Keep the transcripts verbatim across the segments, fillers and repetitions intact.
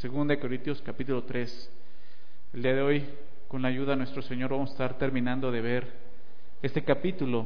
Segunda de Corintios capítulo tres. El día de hoy, con la ayuda de nuestro Señor, vamos a estar terminando de ver este capítulo,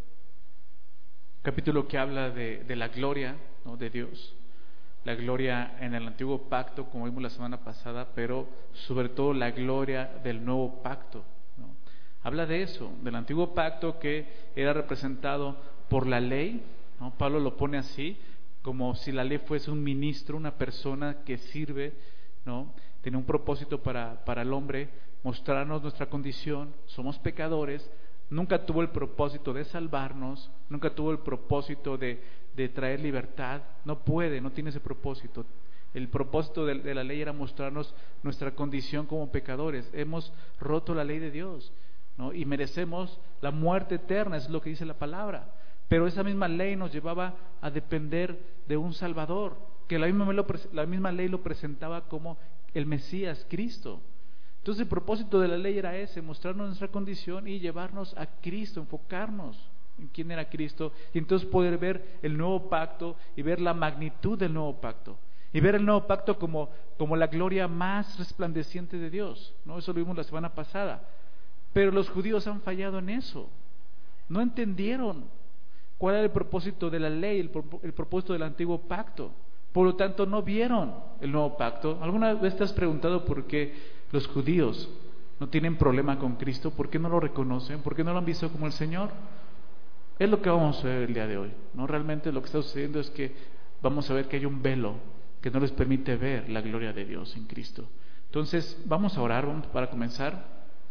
capítulo que habla de, de la gloria, ¿no?, de Dios, la gloria en el antiguo pacto, como vimos la semana pasada, pero sobre todo la gloria del nuevo pacto, ¿no? Habla de eso, del antiguo pacto que era representado por la ley, ¿no? Pablo lo pone así, como si la ley fuese un ministro, una persona que sirve, ¿no? Tiene un propósito para, para el hombre, mostrarnos nuestra condición, somos pecadores. Nunca tuvo el propósito de salvarnos, nunca tuvo el propósito de, de traer libertad, no puede, no tiene ese propósito. El propósito de, de la ley era mostrarnos nuestra condición como pecadores. Hemos roto la ley de Dios, ¿no? Y merecemos la muerte eterna, es lo que dice la palabra. Pero esa misma ley nos llevaba a depender de un Salvador, que la misma, la misma ley lo presentaba como el Mesías, Cristo. Entonces el propósito de la ley era ese, mostrarnos nuestra condición y llevarnos a Cristo, enfocarnos en quién era Cristo, y entonces poder ver el nuevo pacto y ver la magnitud del nuevo pacto, y ver el nuevo pacto como, como la gloria más resplandeciente de Dios, ¿no? Eso lo vimos la semana pasada. Pero los judíos han fallado en eso, no entendieron cuál era el propósito de la ley, el, el propósito del antiguo pacto. Por lo tanto, no vieron el nuevo pacto. ¿Alguna vez te has preguntado por qué los judíos no tienen problema con Cristo? ¿Por qué no lo reconocen? ¿Por qué no lo han visto como el Señor? Es lo que vamos a ver el día de hoy, ¿no? Realmente lo que está sucediendo es que vamos a ver que hay un velo que no les permite ver la gloria de Dios en Cristo. Entonces, vamos a orar vamos para comenzar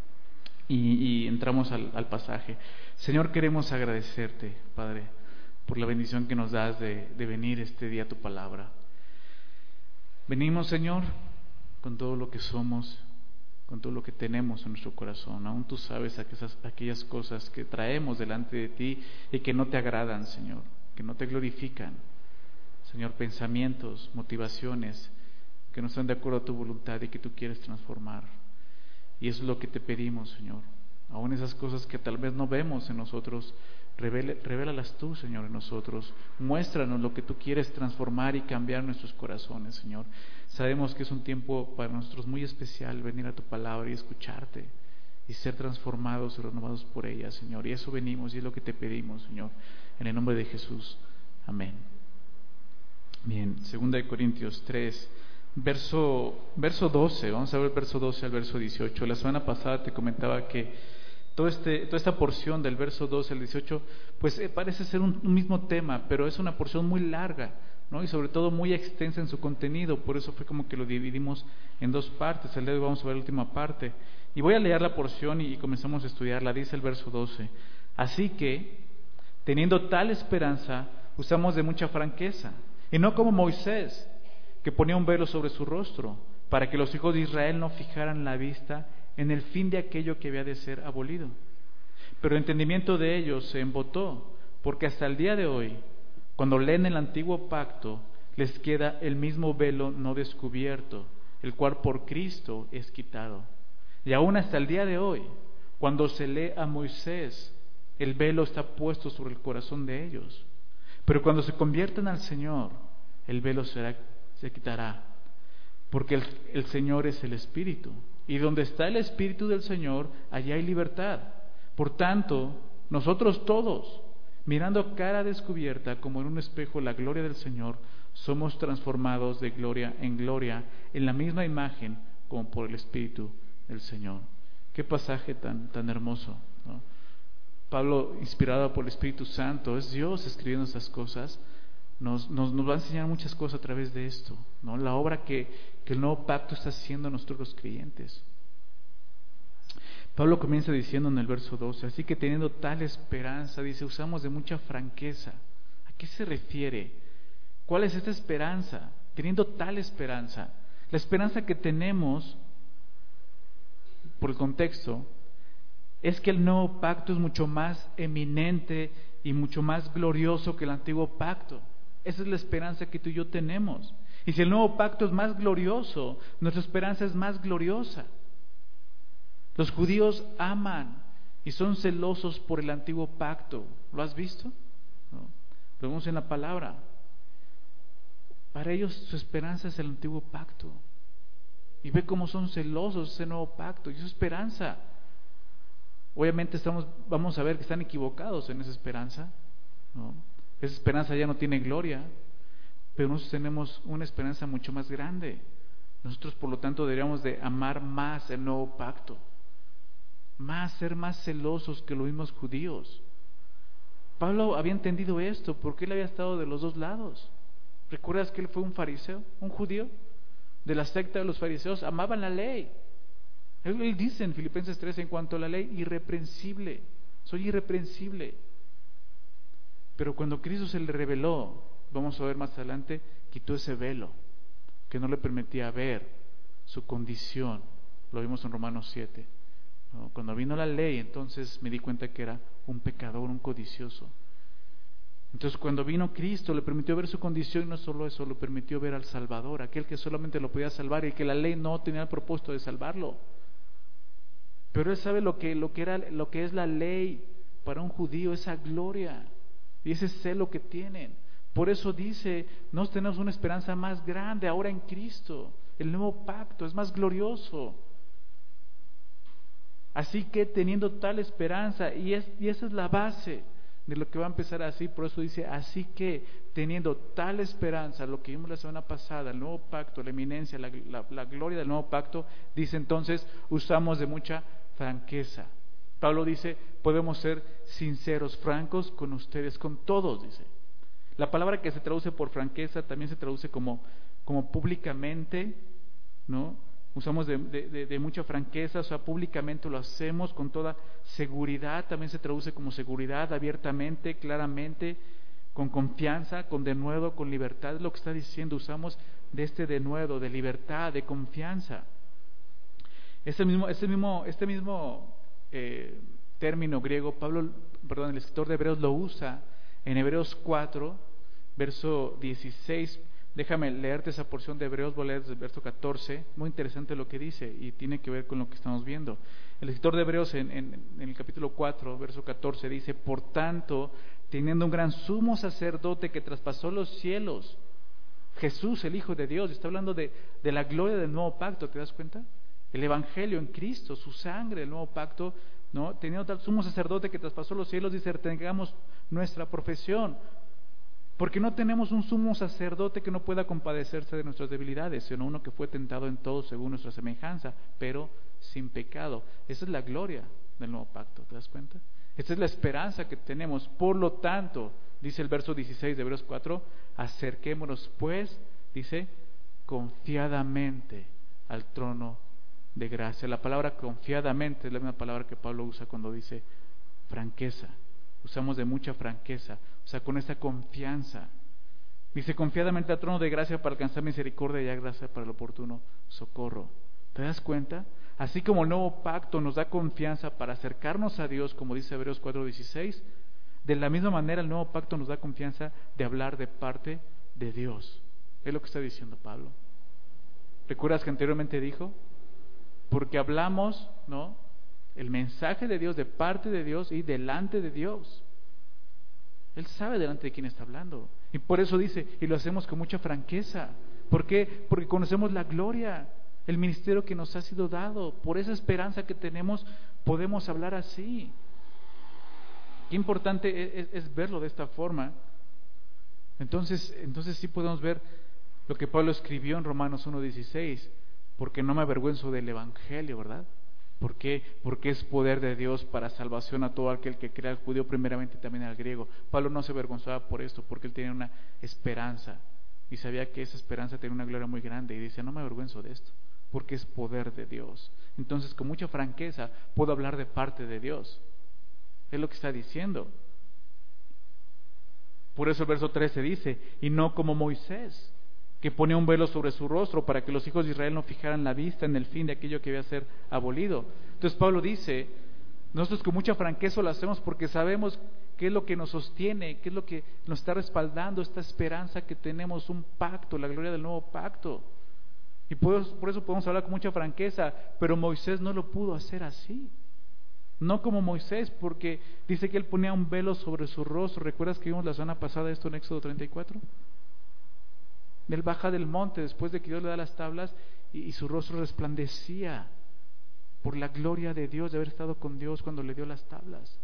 y, y entramos al, al pasaje. Señor, queremos agradecerte, Padre, por la bendición que nos das de, de venir este día a tu palabra. Venimos, Señor, con todo lo que somos, con todo lo que tenemos en nuestro corazón. Aún tú sabes aquellas, aquellas cosas que traemos delante de ti y que no te agradan, Señor, que no te glorifican. Señor, pensamientos, motivaciones que no están de acuerdo a tu voluntad y que tú quieres transformar. Y eso es lo que te pedimos, Señor. Aún esas cosas que tal vez no vemos en nosotros, revele, revélalas tú, Señor, en nosotros. Muéstranos lo que tú quieres transformar y cambiar nuestros corazones, Señor. Sabemos que es un tiempo para nosotros muy especial venir a tu palabra y escucharte y ser transformados y renovados por ella, Señor. Y eso venimos y es lo que te pedimos, Señor, en el nombre de Jesús. Amén. Bien, Segunda de Corintios tres, verso, verso doce. Vamos a ver el verso doce al verso dieciocho. La semana pasada te comentaba que Todo este, toda esta porción del verso doce al dieciocho, pues eh, parece ser un, un mismo tema, pero es una porción muy larga, ¿no? Y sobre todo muy extensa en su contenido. Por eso fue como que lo dividimos en dos partes. El día de hoy vamos a ver la última parte. Y voy a leer la porción y, y comenzamos a estudiarla. Dice el verso doce: así que, teniendo tal esperanza, usamos de mucha franqueza, y no como Moisés, que ponía un velo sobre su rostro, para que los hijos de Israel no fijaran la vista en el fin de aquello que había de ser abolido. Pero el entendimiento de ellos se embotó, porque hasta el día de hoy, cuando leen el antiguo pacto, les queda el mismo velo no descubierto, el cual por Cristo es quitado. Y aún hasta el día de hoy, cuando se lee a Moisés, el velo está puesto sobre el corazón de ellos. Pero cuando se conviertan al Señor, el velo será, se quitará, porque el, el Señor es el Espíritu. Y donde está el Espíritu del Señor, allí hay libertad. Por tanto, nosotros todos, mirando cara descubierta como en un espejo la gloria del Señor, somos transformados de gloria en gloria en la misma imagen como por el Espíritu del Señor. Qué pasaje tan, tan hermoso, ¿no? Pablo, inspirado por el Espíritu Santo, es Dios escribiendo estas cosas. Nos, nos, nos va a enseñar muchas cosas a través de esto, ¿no? La obra que, que el nuevo pacto está haciendo a nosotros los creyentes. Pablo comienza diciendo en el verso doce: así que teniendo tal esperanza, dice, usamos de mucha franqueza. ¿A qué se refiere? ¿Cuál es esta esperanza? Teniendo tal esperanza. La esperanza que tenemos, por el contexto, es que el nuevo pacto es mucho más eminente y mucho más glorioso que el antiguo pacto. Esa es la esperanza que tú y yo tenemos. Y si el nuevo pacto es más glorioso, nuestra esperanza es más gloriosa. Los judíos aman y son celosos por el antiguo pacto. ¿Lo has visto? ¿No? Lo vemos en la palabra. Para ellos su esperanza es el antiguo pacto. y ve cómo son celosos ese nuevo pacto y su esperanza. Obviamente estamos, vamos a ver que están equivocados en esa esperanza, ¿no? Esa esperanza ya no tiene gloria, pero nosotros tenemos una esperanza mucho más grande. Nosotros, por lo tanto, deberíamos de amar más el nuevo pacto, más, ser más celosos que los mismos judíos. Pablo había entendido esto porque él había estado de los dos lados. ¿Recuerdas que él fue un fariseo, un judío de la secta de los fariseos? Amaban la ley. Él, él dice en Filipenses tres en cuanto a la ley, irreprensible, soy irreprensible. Pero cuando Cristo se le reveló, vamos a ver más adelante, quitó ese velo que no le permitía ver su condición. Lo vimos en Romanos siete, ¿no? Cuando vino la ley, entonces me di cuenta que era un pecador, un codicioso. Entonces cuando vino Cristo le permitió ver su condición, y no solo eso, le permitió ver al Salvador, aquel que solamente lo podía salvar y que la ley no tenía el propósito de salvarlo. Pero él sabe lo que, lo que era, lo que es la ley para un judío, esa gloria y ese celo que tienen. Por eso dice, nos tenemos una esperanza más grande ahora en Cristo. El nuevo pacto es más glorioso. Así que teniendo tal esperanza, y, es, y esa es la base de lo que va a empezar así, por eso dice, así que teniendo tal esperanza, lo que vimos la semana pasada, el nuevo pacto, la eminencia, la, la, la gloria del nuevo pacto, dice entonces, usamos de mucha franqueza. Pablo dice, podemos ser sinceros, francos con ustedes, con todos, dice. La palabra que se traduce por franqueza también se traduce como, como públicamente, ¿no? Usamos de, de, de mucha franqueza, o sea, públicamente lo hacemos con toda seguridad, también se traduce como seguridad, abiertamente, claramente, con confianza, con denuedo, con libertad, es lo que está diciendo, usamos de este denuedo, de libertad, de confianza. Este mismo, este mismo, este mismo eh, término griego, Pablo, perdón, el escritor de Hebreos lo usa en Hebreos cuatro, verso dieciséis. Déjame leerte esa porción de Hebreos, voy a leer desde el verso catorce, muy interesante lo que dice y tiene que ver con lo que estamos viendo. El escritor de Hebreos en, en, en el capítulo cuatro, verso catorce dice, por tanto, teniendo un gran sumo sacerdote que traspasó los cielos, Jesús, el Hijo de Dios, está hablando de, de la gloria del nuevo pacto, ¿te das cuenta? El Evangelio en Cristo, su sangre, el nuevo pacto, ¿no? Teniendo tal sumo sacerdote que traspasó los cielos, dice, tengamos nuestra profesión. Porque no tenemos un sumo sacerdote que no pueda compadecerse de nuestras debilidades, sino uno que fue tentado en todo según nuestra semejanza, pero sin pecado. Esa es la gloria del nuevo pacto, ¿te das cuenta? Esta es la esperanza que tenemos. Por lo tanto, dice el verso dieciséis de Hebreos cuatro, acerquémonos pues, dice, confiadamente al trono de gracia. La palabra confiadamente es la misma palabra que Pablo usa cuando dice franqueza. Usamos de mucha franqueza, o sea, con esa confianza. Dice, confiadamente al trono de gracia para alcanzar misericordia y gracia para el oportuno socorro. ¿Te das cuenta? Así como el nuevo pacto nos da confianza para acercarnos a Dios, como dice Hebreos cuatro dieciséis, de la misma manera el nuevo pacto nos da confianza de hablar de parte de Dios. Es lo que está diciendo Pablo. ¿Recuerdas que anteriormente dijo? Porque hablamos, ¿no?, el mensaje de Dios, de parte de Dios y delante de Dios. Él sabe delante de quién está hablando. Y por eso dice, y lo hacemos con mucha franqueza. ¿Por qué? Porque conocemos la gloria, el ministerio que nos ha sido dado. Por esa esperanza que tenemos, podemos hablar así. Qué importante es, es verlo de esta forma. Entonces, entonces sí podemos ver lo que Pablo escribió en Romanos uno dieciséis. Porque no me avergüenzo del Evangelio, ¿verdad? ¿Por qué? Porque es poder de Dios para salvación a todo aquel que crea, al judío primeramente y también al griego. Pablo no se avergonzaba por esto, porque él tenía una esperanza y sabía que esa esperanza tenía una gloria muy grande y dice, no me avergüenzo de esto, porque es poder de Dios. Entonces, con mucha franqueza puedo hablar de parte de Dios. Es lo que está diciendo. Por eso el verso trece dice, y no como Moisés, que ponía un velo sobre su rostro para que los hijos de Israel no fijaran la vista en el fin de aquello que iba a ser abolido. Entonces Pablo dice, nosotros con mucha franqueza lo hacemos porque sabemos qué es lo que nos sostiene, qué es lo que nos está respaldando esta esperanza que tenemos, un pacto, la gloria del nuevo pacto. Y por, por eso podemos hablar con mucha franqueza, pero Moisés no lo pudo hacer así. No como Moisés, porque dice que él ponía un velo sobre su rostro. ¿Recuerdas que vimos la semana pasada esto en Éxodo treinta y cuatro? Él baja del monte después de que Dios le da las tablas y, y su rostro resplandecía por la gloria de Dios, de haber estado con Dios cuando le dio las tablas.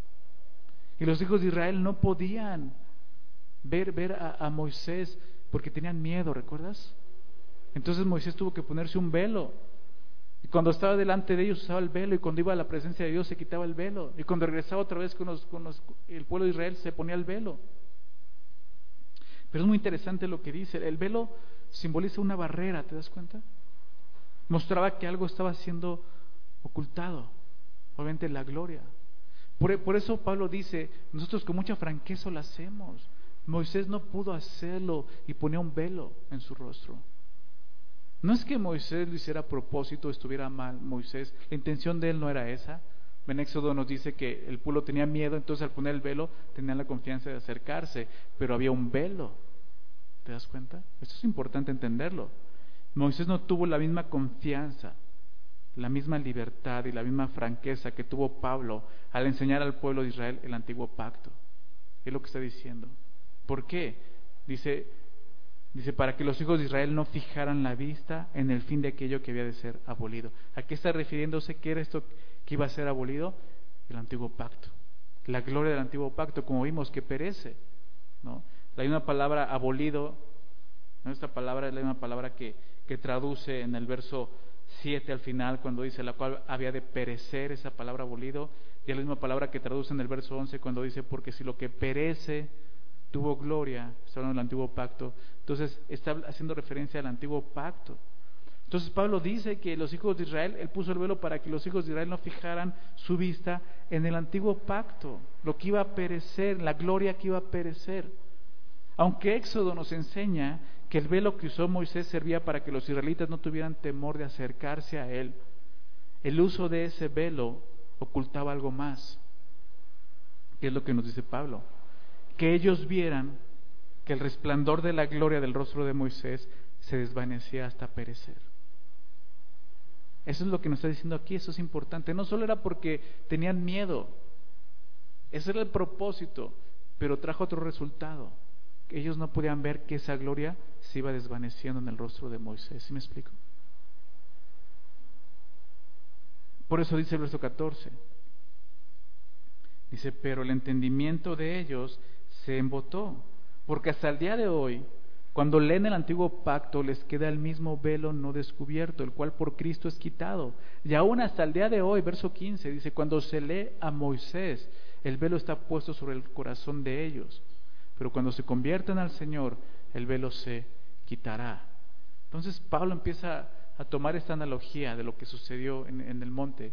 Y los hijos de Israel no podían ver, ver a, a Moisés porque tenían miedo, ¿recuerdas? Entonces Moisés tuvo que ponerse un velo. Y cuando estaba delante de ellos usaba el velo, y cuando iba a la presencia de Dios se quitaba el velo, y cuando regresaba otra vez con, los, con los, el pueblo de Israel se ponía el velo. Pero es muy interesante lo que dice. El velo simboliza una barrera, ¿te das cuenta? Mostraba que algo estaba siendo ocultado, obviamente la gloria. Por, por eso Pablo dice, nosotros con mucha franqueza lo hacemos. Moisés no pudo hacerlo y ponía un velo en su rostro. No es que Moisés lo hiciera a propósito, estuviera mal Moisés, la intención de él no era esa. En Éxodo nos dice que el pueblo tenía miedo, entonces al poner el velo tenían la confianza de acercarse, pero había un velo. ¿Te das cuenta? Esto es importante entenderlo. Moisés no tuvo la misma confianza, la misma libertad y la misma franqueza que tuvo Pablo al enseñar al pueblo de Israel el antiguo pacto. Es lo que está diciendo. ¿Por qué? Dice, dice para que los hijos de Israel no fijaran la vista en el fin de aquello que había de ser abolido. ¿A qué está refiriéndose? ¿Qué era esto que iba a ser abolido? El antiguo pacto. La gloria del antiguo pacto, como vimos, que perece, ¿no? La misma palabra abolido, ¿no? Esta palabra es la misma palabra que, que traduce en el verso siete al final, cuando dice la cual había de perecer, esa palabra abolido, y es la misma palabra que traduce en el verso once cuando dice porque si lo que perece tuvo gloria, está hablando del antiguo pacto, entonces está haciendo referencia al antiguo pacto. Entonces Pablo dice que los hijos de Israel, él puso el velo para que los hijos de Israel no fijaran su vista en el antiguo pacto, lo que iba a perecer, la gloria que iba a perecer. Aunque Éxodo nos enseña que el velo que usó Moisés servía para que los israelitas no tuvieran temor de acercarse a él, el uso de ese velo ocultaba algo más. ¿Qué es lo que nos dice Pablo? Que ellos vieran que el resplandor de la gloria del rostro de Moisés se desvanecía hasta perecer. Eso es lo que nos está diciendo aquí, eso es importante. No solo era porque tenían miedo, ese era el propósito, pero trajo otro resultado. Ellos no podían ver que esa gloria se iba desvaneciendo en el rostro de Moisés. ¿Sí me explico? Por eso dice el verso catorce. Dice, pero el entendimiento de ellos se embotó, porque hasta el día de hoy, cuando leen el antiguo pacto, les queda el mismo velo no descubierto, el cual por Cristo es quitado. Y aún hasta el día de hoy, verso quince, dice, cuando se lee a Moisés, el velo está puesto sobre el corazón de ellos. Pero cuando se conviertan al Señor, el velo se quitará. Entonces Pablo empieza a tomar esta analogía de lo que sucedió en, en el monte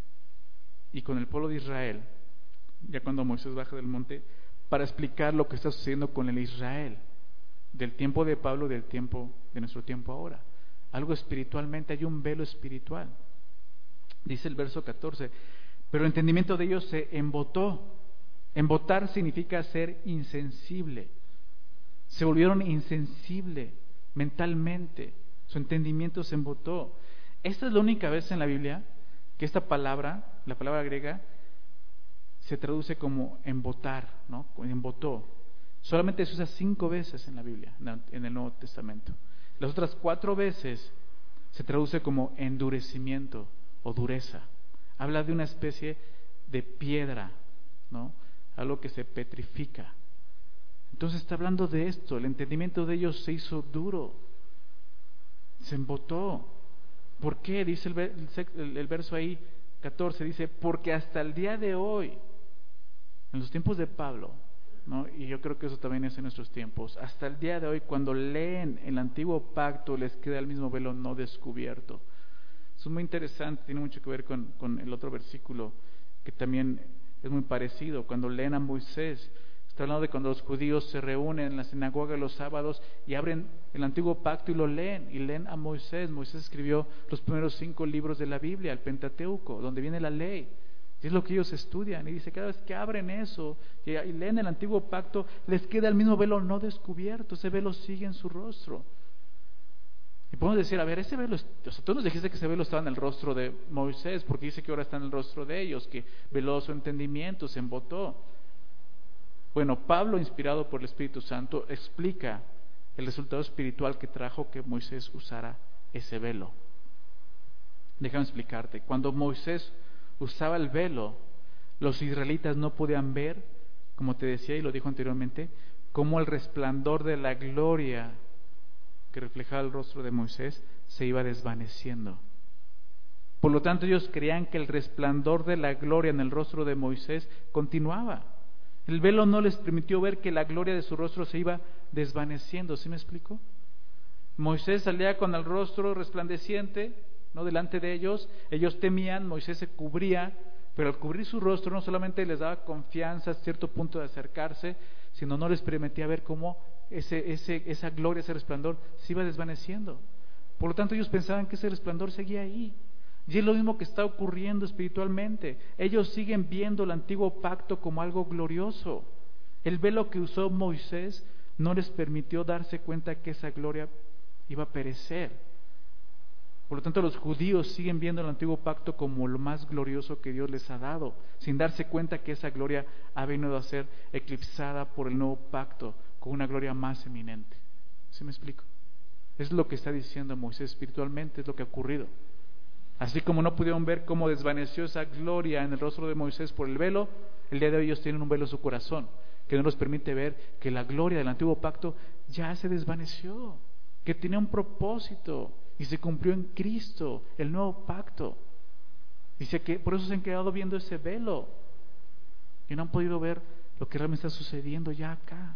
y con el pueblo de Israel, ya cuando Moisés baja del monte, para explicar lo que está sucediendo con el Israel del tiempo de Pablo y del tiempo de nuestro tiempo ahora. Algo espiritualmente, hay un velo espiritual. Dice el verso catorce, pero el entendimiento de ellos se embotó. Embotar significa ser insensible. Se volvieron insensibles mentalmente. Su entendimiento se embotó. Esta es la única vez en la Biblia que esta palabra, la palabra griega, se traduce como embotar, ¿no? Embotó. Solamente se usa cinco veces en la Biblia, en el Nuevo Testamento. Las otras cuatro veces se traduce como endurecimiento o dureza. Habla de una especie de piedra, ¿no? Algo que se petrifica. Entonces está hablando de esto. El entendimiento de ellos se hizo duro, se embotó. ¿Por qué? Dice el, el, el verso ahí catorce, dice, porque hasta el día de hoy, en los tiempos de Pablo, ¿no? Y yo creo que eso también es en nuestros tiempos, hasta el día de hoy, cuando leen el antiguo pacto, les queda el mismo velo no descubierto. Eso es muy interesante, tiene mucho que ver con, con el otro versículo que también es muy parecido. Cuando leen a Moisés, está hablando de cuando los judíos se reúnen en la sinagoga los sábados y abren el antiguo pacto y lo leen, y leen a Moisés. Moisés escribió los primeros cinco libros de la Biblia, el Pentateuco, donde viene la ley. Y es lo que ellos estudian, y dice, cada vez que abren eso y, y leen el antiguo pacto, les queda el mismo velo no descubierto, ese velo sigue en su rostro. Y podemos decir, a ver, ese velo, o sea, tú nos dijiste que ese velo estaba en el rostro de Moisés, porque dice que ahora está en el rostro de ellos, que veló su entendimiento, se embotó. Bueno, Pablo, inspirado por el Espíritu Santo, explica el resultado espiritual que trajo que Moisés usara ese velo. Déjame explicarte. Cuando Moisés usaba el velo, los israelitas no podían ver, como te decía y lo dijo anteriormente, cómo el resplandor de la gloria que reflejaba el rostro de Moisés se iba desvaneciendo. Por lo tanto, ellos creían que el resplandor de la gloria en el rostro de Moisés continuaba. El velo no les permitió ver que la gloria de su rostro se iba desvaneciendo. ¿Sí me explico? Moisés salía con el rostro resplandeciente, no delante de ellos. Ellos temían, Moisés se cubría, pero al cubrir su rostro no solamente les daba confianza a cierto punto de acercarse, sino no les permitía ver cómo ese, ese, esa gloria, ese resplandor se iba desvaneciendo. Por lo tanto, ellos pensaban que ese resplandor seguía ahí. Y es lo mismo que está ocurriendo espiritualmente. Ellos siguen viendo el antiguo pacto como algo glorioso. El velo que usó Moisés no les permitió darse cuenta que esa gloria iba a perecer. Por lo tanto, los judíos siguen viendo el antiguo pacto como lo más glorioso que Dios les ha dado, sin darse cuenta que esa gloria ha venido a ser eclipsada por el nuevo pacto con una gloria más eminente. ¿Sí me explico? Es lo que está diciendo Moisés espiritualmente, es lo que ha ocurrido. Así como no pudieron ver cómo desvaneció esa gloria en el rostro de Moisés por el velo, el día de hoy ellos tienen un velo en su corazón que no nos permite ver que la gloria del antiguo pacto ya se desvaneció, que tenía un propósito y se cumplió en Cristo, el nuevo pacto. Dice que por eso se han quedado viendo ese velo y no han podido ver lo que realmente está sucediendo ya acá.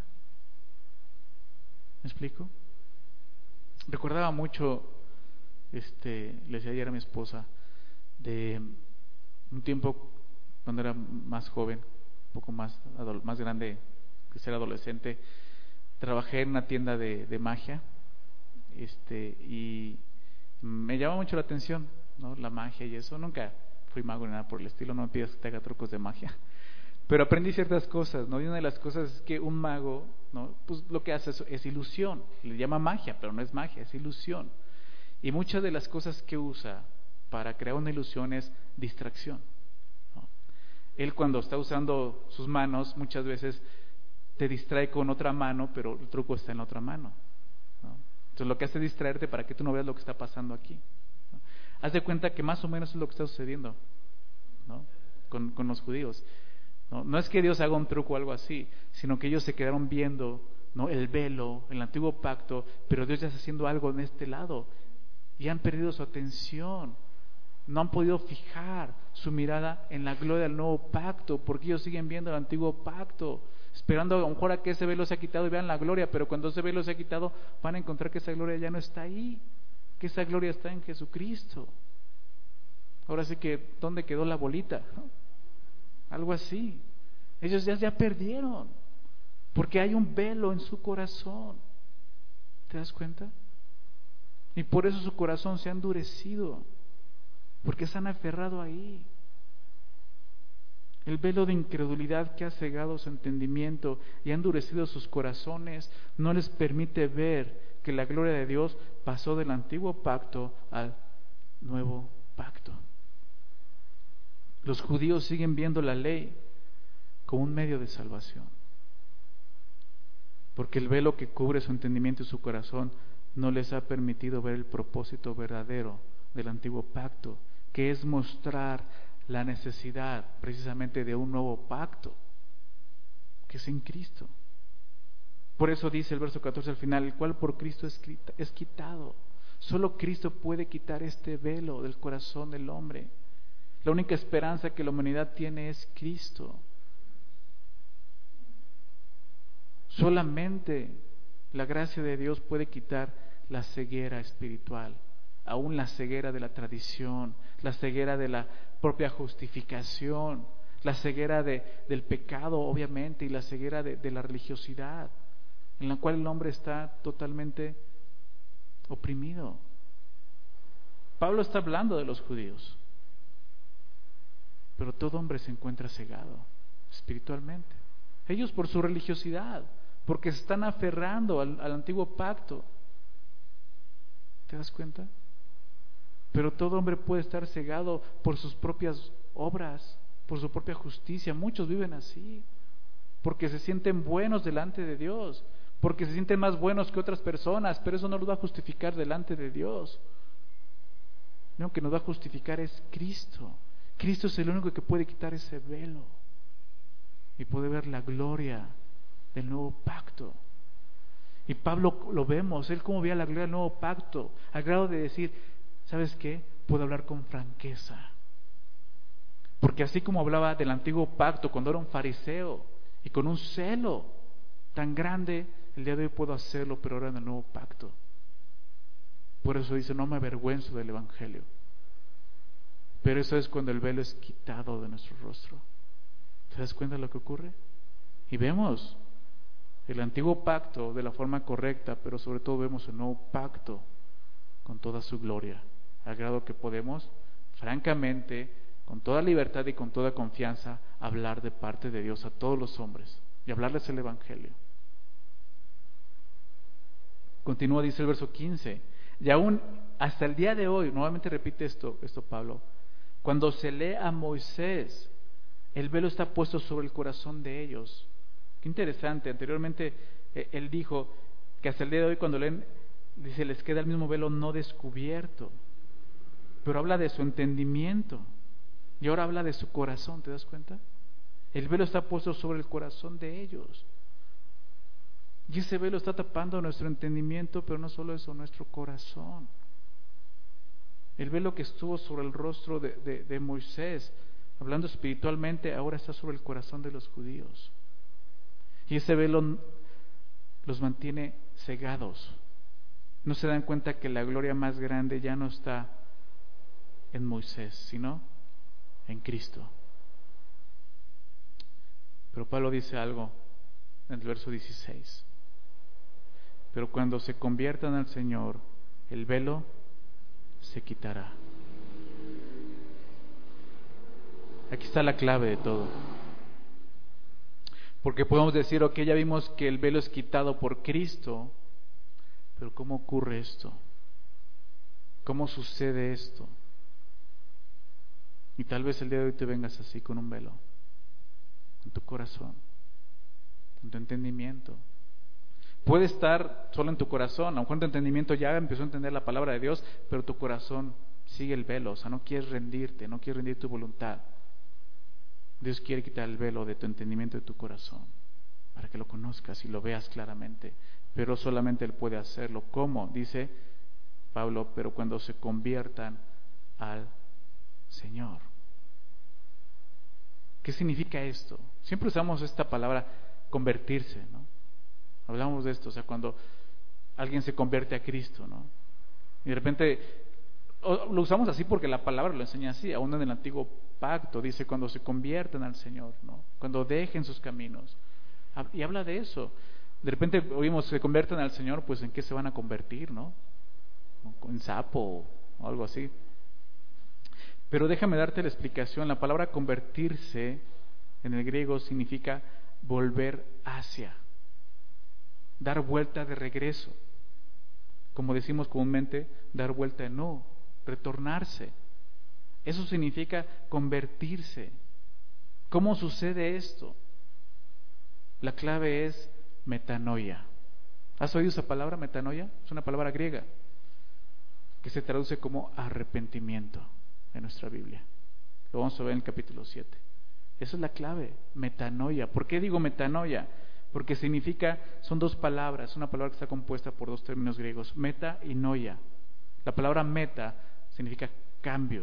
¿Me explico? Recordaba mucho, este, le decía ayer a mi esposa, de un tiempo cuando era más joven, un poco más, más grande que ser adolescente. Trabajé en una tienda de, de magia, este, y me llamó mucho la atención, ¿no? La magia y eso. Nunca fui mago ni nada por el estilo, no me pidas que te haga trucos de magia, pero aprendí ciertas cosas, ¿no? Y una de las cosas es que un mago, ¿no? Pues lo que hace es, es ilusión. Le llama magia, pero no es magia, es ilusión. Y muchas de las cosas que usa para crear una ilusión es distracción, ¿no? Él, cuando está usando sus manos, muchas veces te distrae con otra mano, pero el truco está en la otra mano, ¿no? Entonces lo que hace es distraerte para que tú no veas lo que está pasando aquí, ¿no? Haz de cuenta que más o menos es lo que está sucediendo, ¿no? con, con los judíos, ¿no? No es que Dios haga un truco o algo así, sino que ellos se quedaron viendo, ¿no? El velo, el antiguo pacto, pero Dios ya está haciendo algo en este lado y han perdido su atención. No han podido fijar su mirada en la gloria del nuevo pacto, porque ellos siguen viendo el antiguo pacto, esperando a lo mejor a que ese velo se ha quitado y vean la gloria, pero cuando ese velo se ha quitado van a encontrar que esa gloria ya no está ahí, que esa gloria está en Jesucristo. Ahora sí que, ¿dónde quedó la bolita? ¿No? Algo así. Ellos ya, ya perdieron, porque hay un velo en su corazón. ¿Te das cuenta? Y por eso su corazón se ha endurecido, porque se han aferrado ahí. El velo de incredulidad que ha cegado su entendimiento y ha endurecido sus corazones no les permite ver que la gloria de Dios pasó del antiguo pacto al nuevo pacto. Los judíos siguen viendo la ley como un medio de salvación, porque el velo que cubre su entendimiento y su corazón no les ha permitido ver el propósito verdadero del antiguo pacto, que es mostrar la necesidad precisamente de un nuevo pacto, que es en Cristo. Por eso dice el verso catorce al final, el cual por Cristo es, es quitado. Solo Cristo puede quitar este velo del corazón del hombre. La única esperanza que la humanidad tiene es Cristo. Solamente la gracia de Dios puede quitar la ceguera espiritual, aún la ceguera de la tradición, la ceguera de la propia justificación, la ceguera de, del pecado, obviamente, y la ceguera de, de la religiosidad, en la cual el hombre está totalmente oprimido. Pablo está hablando de los judíos, pero todo hombre se encuentra cegado espiritualmente. Ellos por su religiosidad, porque se están aferrando al, al antiguo pacto. ¿Te das cuenta? Pero todo hombre puede estar cegado por sus propias obras, por su propia justicia. Muchos viven así, porque se sienten buenos delante de Dios, porque se sienten más buenos que otras personas, pero eso no los va a justificar delante de Dios. Lo que nos va a justificar es Cristo. Cristo es el único que puede quitar ese velo y puede ver la gloria del nuevo pacto. Y Pablo lo vemos, él como veía la gloria del nuevo pacto, al grado de decir, ¿sabes qué? Puedo hablar con franqueza. Porque así como hablaba del antiguo pacto cuando era un fariseo y con un celo tan grande, el día de hoy puedo hacerlo, pero ahora en el nuevo pacto. Por eso dice, no me avergüenzo del Evangelio. Pero eso es cuando el velo es quitado de nuestro rostro. ¿Te das cuenta de lo que ocurre? Y vemos el antiguo pacto de la forma correcta, pero sobre todo vemos el nuevo pacto con toda su gloria, al grado que podemos, francamente, con toda libertad y con toda confianza, hablar de parte de Dios a todos los hombres y hablarles el Evangelio. Continúa, dice el verso quince, y aún hasta el día de hoy, nuevamente repite esto, esto Pablo, cuando se lee a Moisés, el velo está puesto sobre el corazón de ellos. Qué interesante, anteriormente eh, él dijo que hasta el día de hoy cuando leen, dice, les queda el mismo velo no descubierto, pero habla de su entendimiento, y ahora habla de su corazón, ¿te das cuenta? El velo está puesto sobre el corazón de ellos, y ese velo está tapando nuestro entendimiento, pero no solo eso, nuestro corazón. El velo que estuvo sobre el rostro de, de, de Moisés, hablando espiritualmente, ahora está sobre el corazón de los judíos. Y ese velo los mantiene cegados. No se dan cuenta que la gloria más grande ya no está en Moisés, sino en Cristo. Pero Pablo dice algo en el verso dieciséis. Pero cuando se conviertan al Señor, el velo se quitará. Aquí está la clave de todo. Porque podemos decir, ok, ya vimos que el velo es quitado por Cristo, pero ¿cómo ocurre esto? ¿Cómo sucede esto? Y tal vez el día de hoy te vengas así con un velo en tu corazón, en tu entendimiento. Puede estar solo en tu corazón, a lo mejor tu entendimiento ya empezó a entender la palabra de Dios, pero tu corazón sigue el velo, o sea, no quieres rendirte, no quieres rendir tu voluntad. Dios quiere quitar el velo de tu entendimiento y de tu corazón, para que lo conozcas y lo veas claramente, pero solamente Él puede hacerlo. ¿Cómo? Dice Pablo, pero cuando se conviertan al Señor. ¿Qué significa esto? Siempre usamos esta palabra, convertirse, ¿no? Hablamos de esto, o sea, cuando alguien se convierte a Cristo, ¿no? Y de repente, lo usamos así porque la palabra lo enseña así, aún en el antiguo pacto, dice cuando se conviertan al Señor, ¿no? Cuando dejen sus caminos. Y habla de eso. De repente oímos, se conviertan al Señor, pues ¿en qué se van a convertir, no? En sapo o algo así. Pero déjame darte la explicación. La palabra convertirse en el griego significa volver hacia, dar vuelta de regreso, como decimos comúnmente, dar vuelta de no, retornarse. Eso significa convertirse. ¿Cómo sucede esto? La clave es metanoia. ¿Has oído esa palabra, metanoia? Es una palabra griega que se traduce como arrepentimiento en nuestra Biblia. Lo vamos a ver en el capítulo siete. Esa es la clave, metanoia. ¿Por qué digo metanoia? Porque significa, son dos palabras, una palabra que está compuesta por dos términos griegos, meta y noia. La palabra meta significa cambio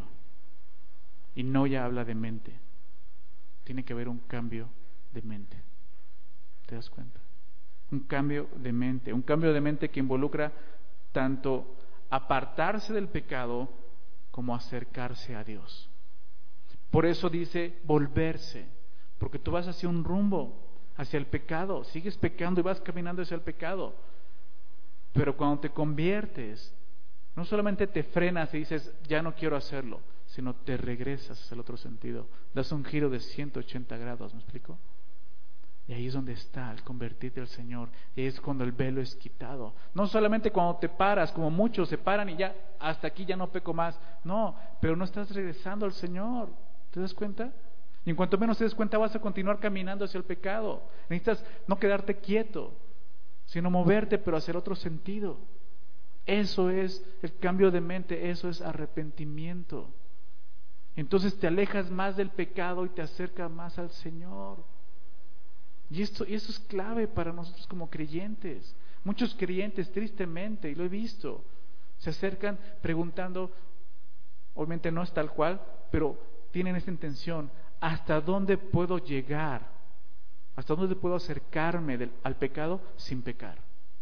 y noia habla de mente. Tiene que haber un cambio de mente. ¿Te das cuenta? Un cambio de mente, un cambio de mente que involucra tanto apartarse del pecado como acercarse a Dios. Por eso dice volverse, porque tú vas hacia un rumbo, hacia el pecado, sigues pecando y vas caminando hacia el pecado. Pero cuando te conviertes, no solamente te frenas y dices, ya no quiero hacerlo, sino te regresas hacia el otro sentido, das un giro de ciento ochenta grados, ¿me explico? Y ahí es donde está el convertirte al Señor, y es cuando el velo es quitado. No solamente cuando te paras, como muchos se paran y ya, hasta aquí ya no peco más, no, pero no estás regresando al Señor, ¿te das cuenta? Y en cuanto menos te des cuenta vas a continuar caminando hacia el pecado. Necesitas no quedarte quieto, sino moverte, pero hacer otro sentido. Eso es el cambio de mente, eso es arrepentimiento. Entonces te alejas más del pecado y te acercas más al Señor. Y esto, y esto es clave para nosotros como creyentes. Muchos creyentes, tristemente, y lo he visto, se acercan preguntando, obviamente no es tal cual, pero tienen esta intención: ¿hasta dónde puedo llegar? ¿Hasta dónde puedo acercarme del, al pecado sin pecar?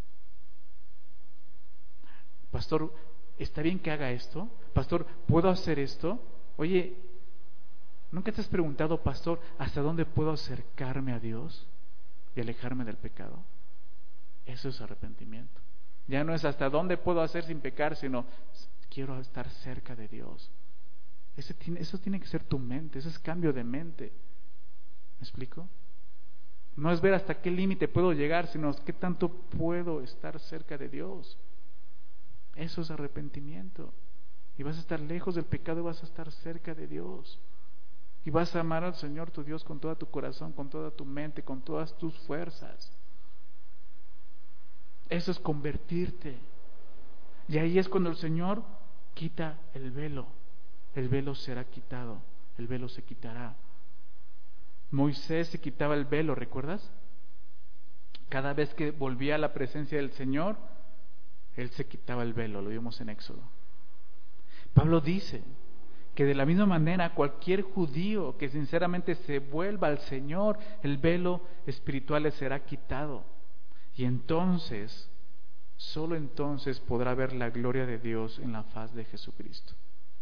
Pastor, ¿está bien que haga esto? Pastor, ¿puedo hacer esto? Oye, ¿nunca te has preguntado, pastor, hasta dónde puedo acercarme a Dios y alejarme del pecado? Eso es arrepentimiento. Ya no es hasta dónde puedo hacer sin pecar, sino quiero estar cerca de Dios. Ese tiene, eso tiene que ser tu mente, eso es cambio de mente. ¿Me explico? No es ver hasta qué límite puedo llegar, sino qué tanto puedo estar cerca de Dios. Eso es arrepentimiento. Y vas a estar lejos del pecado y vas a estar cerca de Dios. Y vas a amar al Señor tu Dios con todo tu corazón, con toda tu mente, con todas tus fuerzas. Eso es convertirte. Y ahí es cuando el Señor quita el velo. El velo será quitado. El velo se quitará. Moisés se quitaba el velo, ¿recuerdas? Cada vez que volvía a la presencia del Señor, él se quitaba el velo, lo vimos en Éxodo. Pablo dice que de la misma manera cualquier judío que sinceramente se vuelva al Señor, el velo espiritual le será quitado. Y entonces, solo entonces podrá ver la gloria de Dios en la faz de Jesucristo.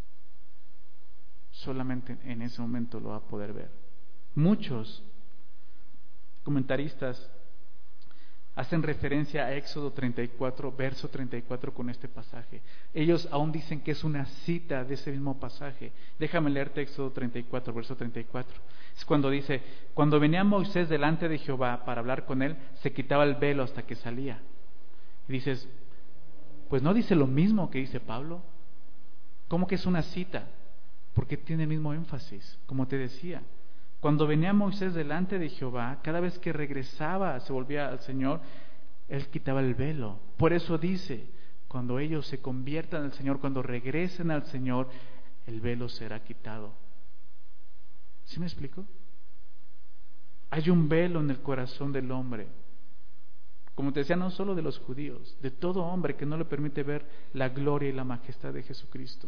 Solamente en ese momento lo va a poder ver. Muchos comentaristas hacen referencia a Éxodo treinta y cuatro, verso treinta y cuatro con este pasaje. Ellos aún dicen que es una cita de ese mismo pasaje. Déjame leerte Éxodo treinta y cuatro, verso treinta y cuatro. Es cuando dice: cuando venía Moisés delante de Jehová para hablar con él, se quitaba el velo hasta que salía. Y dices, pues no dice lo mismo que dice Pablo. ¿Cómo que es una cita? Porque tiene el mismo énfasis, como te decía. Cuando venía Moisés delante de Jehová, cada vez que regresaba, se volvía al Señor, él quitaba el velo. Por eso dice, cuando ellos se conviertan al Señor, cuando regresen al Señor, el velo será quitado. ¿Sí me explico? Hay un velo en el corazón del hombre. Como te decía, no solo de los judíos, de todo hombre que no le permite ver la gloria y la majestad de Jesucristo.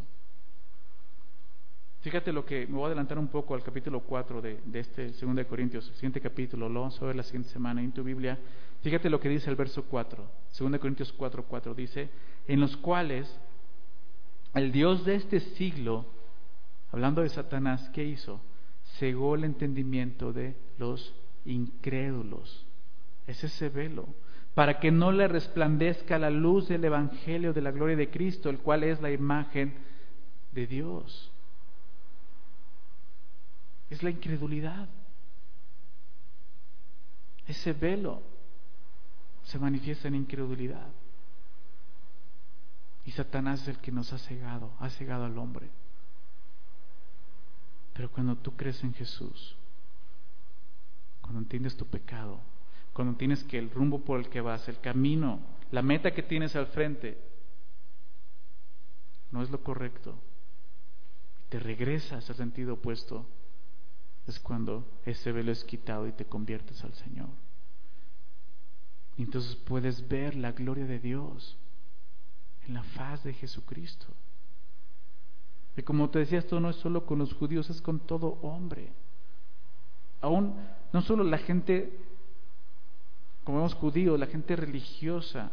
Fíjate lo que, me voy a adelantar un poco al capítulo cuatro de, de este segundo de Corintios, el siguiente capítulo, lo vamos a ver la siguiente semana en tu Biblia. Fíjate lo que dice el verso cuatro, segundo de Corintios cuatro, cuatro, dice: en los cuales el Dios de este siglo, hablando de Satanás, ¿qué hizo? Cegó el entendimiento de los incrédulos. Es ese velo, para que no le resplandezca la luz del Evangelio de la gloria de Cristo, el cual es la imagen de Dios. Es la incredulidad. Ese velo se manifiesta en incredulidad. Y Satanás es el que nos ha cegado, ha cegado al hombre. Pero cuando tú crees en Jesús, cuando entiendes tu pecado, cuando entiendes que el rumbo por el que vas, el camino, la meta que tienes al frente, no es lo correcto, y te regresas al sentido opuesto, es cuando ese velo es quitado y te conviertes al Señor. Y entonces puedes ver la gloria de Dios en la faz de Jesucristo. Y como te decía, esto no es solo con los judíos, es con todo hombre. Aún no solo la gente, como vemos judíos, la gente religiosa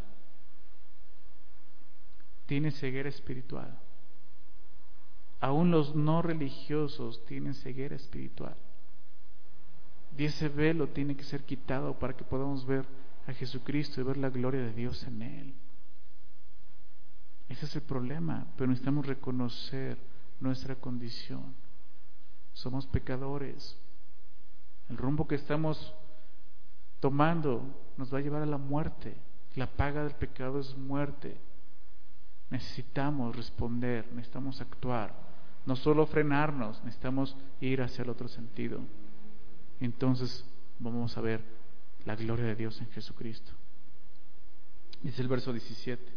tiene ceguera espiritual. Aún los no religiosos tienen ceguera espiritual. Y ese velo tiene que ser quitado para que podamos ver a Jesucristo y ver la gloria de Dios en Él. Ese es el problema, pero necesitamos reconocer nuestra condición. Somos pecadores. El rumbo que estamos tomando nos va a llevar a la muerte. La paga del pecado es muerte. Necesitamos responder, necesitamos actuar. No solo frenarnos, necesitamos ir hacia el otro sentido. Entonces vamos a ver la gloria de Dios en Jesucristo. Dice el verso diecisiete.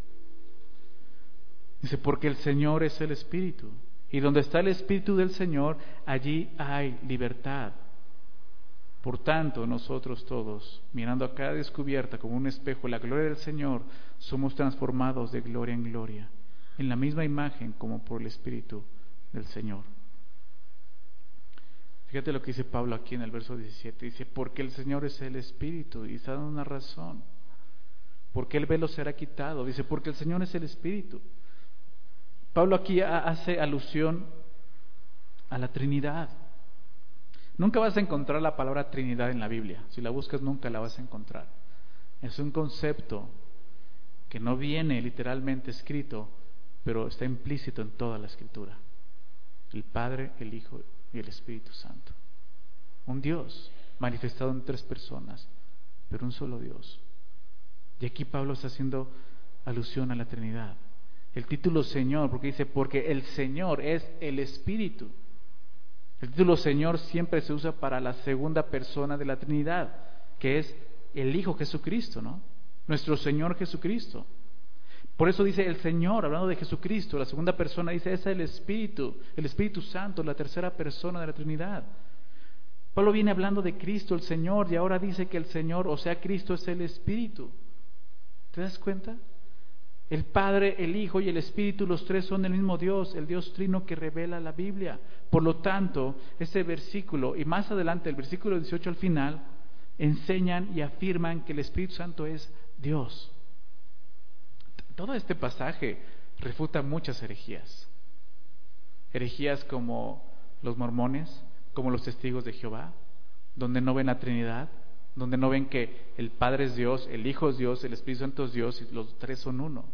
Dice, porque el Señor es el Espíritu, y donde está el Espíritu del Señor, allí hay libertad. Por tanto, nosotros todos, mirando a cada descubierta como un espejo la gloria del Señor, somos transformados de gloria en gloria, en la misma imagen como por el Espíritu del Señor. Fíjate lo que dice Pablo aquí en el verso diecisiete. Dice, porque el Señor es el Espíritu, y está dando una razón. ¿Por qué el velo será quitado? Dice, porque el Señor es el Espíritu. Pablo aquí hace alusión a la Trinidad. Nunca vas a encontrar la palabra Trinidad en la Biblia. Si la buscas, nunca la vas a encontrar. Es un concepto que no viene literalmente escrito, pero está implícito en toda la Escritura. El Padre, el Hijo y el Espíritu Santo. Un Dios manifestado en tres personas, pero un solo Dios. Y aquí Pablo está haciendo alusión a la Trinidad. El título Señor, porque dice, porque el Señor es el Espíritu. El título Señor siempre se usa para la segunda persona de la Trinidad, que es el Hijo Jesucristo, ¿no? Nuestro Señor Jesucristo. Por eso dice el Señor, hablando de Jesucristo. La segunda persona dice, es el Espíritu, el Espíritu Santo, la tercera persona de la Trinidad. Pablo viene hablando de Cristo, el Señor, y ahora dice que el Señor, o sea, Cristo es el Espíritu. ¿Te das cuenta? El Padre, el Hijo y el Espíritu, los tres son el mismo Dios, el Dios trino que revela la Biblia. Por lo tanto, este versículo, y más adelante el versículo dieciocho al final, enseñan y afirman que el Espíritu Santo es Dios. Todo este pasaje refuta muchas herejías. Herejías como los mormones, como los testigos de Jehová, donde no ven la Trinidad, donde no ven que el Padre es Dios, el Hijo es Dios, el Espíritu Santo es Dios y los tres son uno.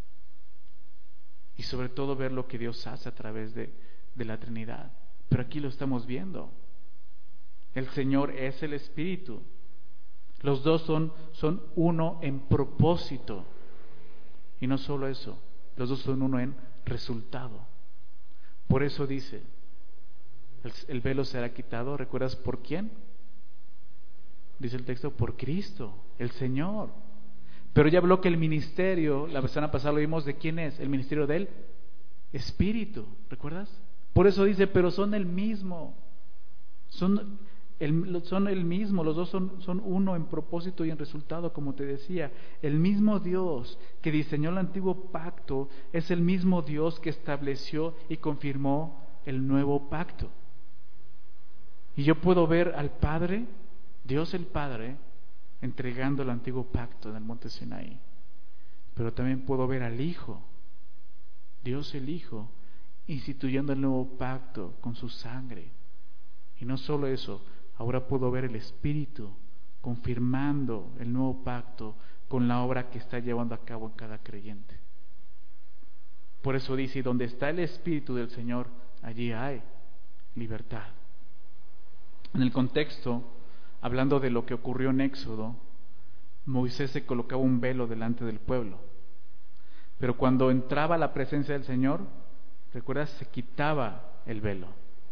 Y sobre todo ver lo que Dios hace a través de, de la Trinidad. Pero aquí lo estamos viendo. El Señor es el Espíritu. Los dos son, son uno en propósito. Y no solo eso, los dos son uno en resultado. Por eso dice, el, el velo será quitado. ¿Recuerdas por quién? Dice el texto, por Cristo, el Señor. Pero ya habló que el ministerio, la semana pasada lo vimos, ¿de quién es? El ministerio del Espíritu, ¿recuerdas? Por eso dice, pero son el mismo. Son el, son el mismo, los dos son, son uno en propósito y en resultado, como te decía. El mismo Dios que diseñó el antiguo pacto es el mismo Dios que estableció y confirmó el nuevo pacto. Y yo puedo ver al Padre, Dios el Padre, entregando el antiguo pacto en el monte Sinaí. Pero también puedo ver al Hijo, Dios el Hijo, instituyendo el nuevo pacto con su sangre. Y no solo eso, ahora puedo ver el Espíritu confirmando el nuevo pacto con la obra que está llevando a cabo en cada creyente. Por eso dice, y donde está el Espíritu del Señor, allí hay libertad. En el contexto, hablando de lo que ocurrió en Éxodo, Moisés se colocaba un velo delante del pueblo. Pero cuando entraba a la presencia del Señor, ¿recuerdas? Se quitaba el velo.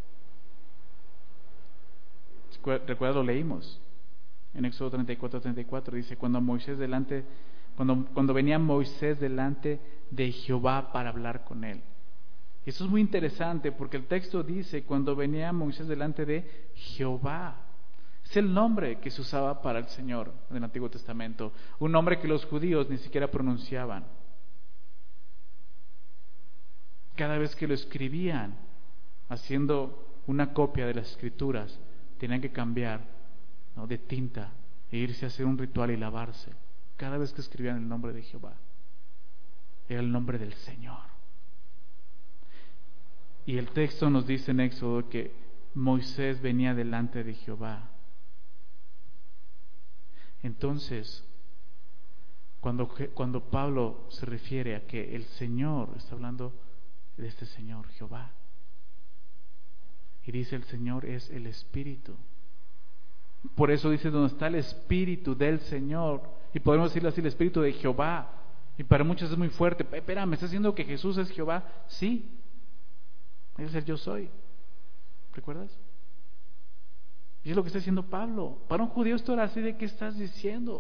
¿Recuerdas? Lo leímos en Éxodo treinta y cuatro, treinta y cuatro. Dice, cuando Moisés delante, cuando, cuando venía Moisés delante de Jehová para hablar con él. Y eso es muy interesante porque el texto dice, cuando venía Moisés delante de Jehová. Es el nombre que se usaba para el Señor en el Antiguo Testamento, un nombre que los judíos ni siquiera pronunciaban. Cada vez que lo escribían, haciendo una copia de las Escrituras, tenían que cambiar, ¿no?, de tinta e irse a hacer un ritual y lavarse. Cada vez que escribían el nombre de Jehová, era el nombre del Señor. Y el texto nos dice en Éxodo que Moisés venía delante de Jehová. Entonces, cuando, cuando Pablo se refiere a que el Señor, está hablando de este Señor, Jehová, y dice el Señor es el Espíritu. Por eso dice, donde está el Espíritu del Señor, y podemos decirlo así, el Espíritu de Jehová, y para muchos es muy fuerte. Espera, ¿me está diciendo que Jesús es Jehová? Sí, es el yo soy. ¿Recuerdas? Y es lo que está diciendo Pablo. Para un judío esto era así de, ¿qué estás diciendo?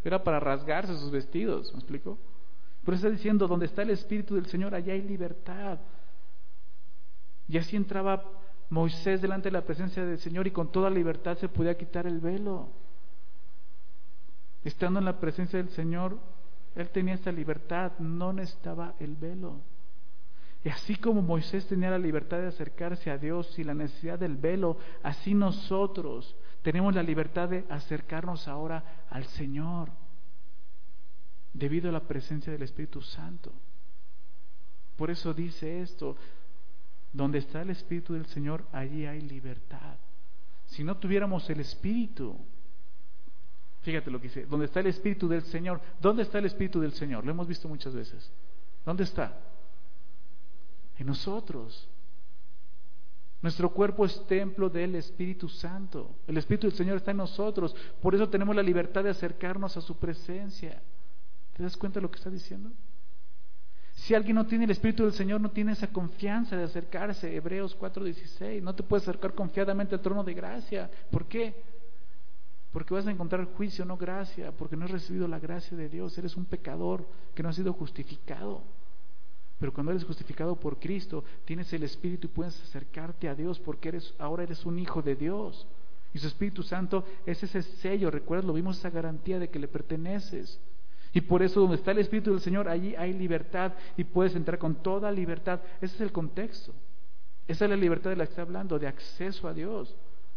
Era para rasgarse sus vestidos, ¿me explico? Pero está diciendo, donde está el Espíritu del Señor, allá hay libertad. Y así entraba Moisés delante de la presencia del Señor y con toda libertad se podía quitar el velo. Estando en la presencia del Señor, él tenía esta libertad, no necesitaba el velo. Y así como Moisés tenía la libertad de acercarse a Dios y la necesidad del velo, así nosotros tenemos la libertad de acercarnos ahora al Señor, debido a la presencia del Espíritu Santo. Por eso dice esto, donde está el Espíritu del Señor, allí hay libertad. Si no tuviéramos el Espíritu, fíjate lo que dice, donde está el Espíritu del Señor, ¿dónde está el Espíritu del Señor? Lo hemos visto muchas veces. ¿Dónde está? En nosotros. Nuestro cuerpo es templo del Espíritu Santo. El Espíritu del Señor está en nosotros. Por eso tenemos la libertad de acercarnos a su presencia. ¿Te das cuenta de lo que está diciendo? Si alguien no tiene el Espíritu del Señor, no tiene esa confianza de acercarse. Hebreos cuatro dieciséis. No te puedes acercar confiadamente al trono de gracia. ¿Por qué? Porque vas a encontrar juicio, no gracia. Porque no has recibido la gracia de Dios. Eres un pecador que no ha sido justificado. Pero cuando eres justificado por Cristo, tienes el Espíritu y puedes acercarte a Dios porque eres, ahora eres un hijo de Dios. Y su Espíritu Santo es ese sello, recuerdas, lo vimos, esa garantía de que le perteneces. Y por eso donde está el Espíritu del Señor, allí hay libertad y puedes entrar con toda libertad. Ese es el contexto. Esa es la libertad de la que está hablando, de acceso a Dios.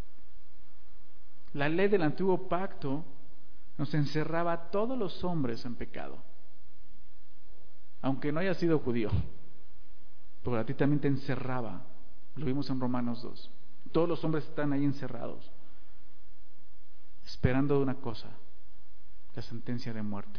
La ley del antiguo pacto nos encerraba a todos los hombres en pecado. Aunque no haya sido judío, porque a ti también te encerraba. Lo vimos en Romanos dos. Todos los hombres están ahí encerrados, esperando una cosa, la sentencia de muerte.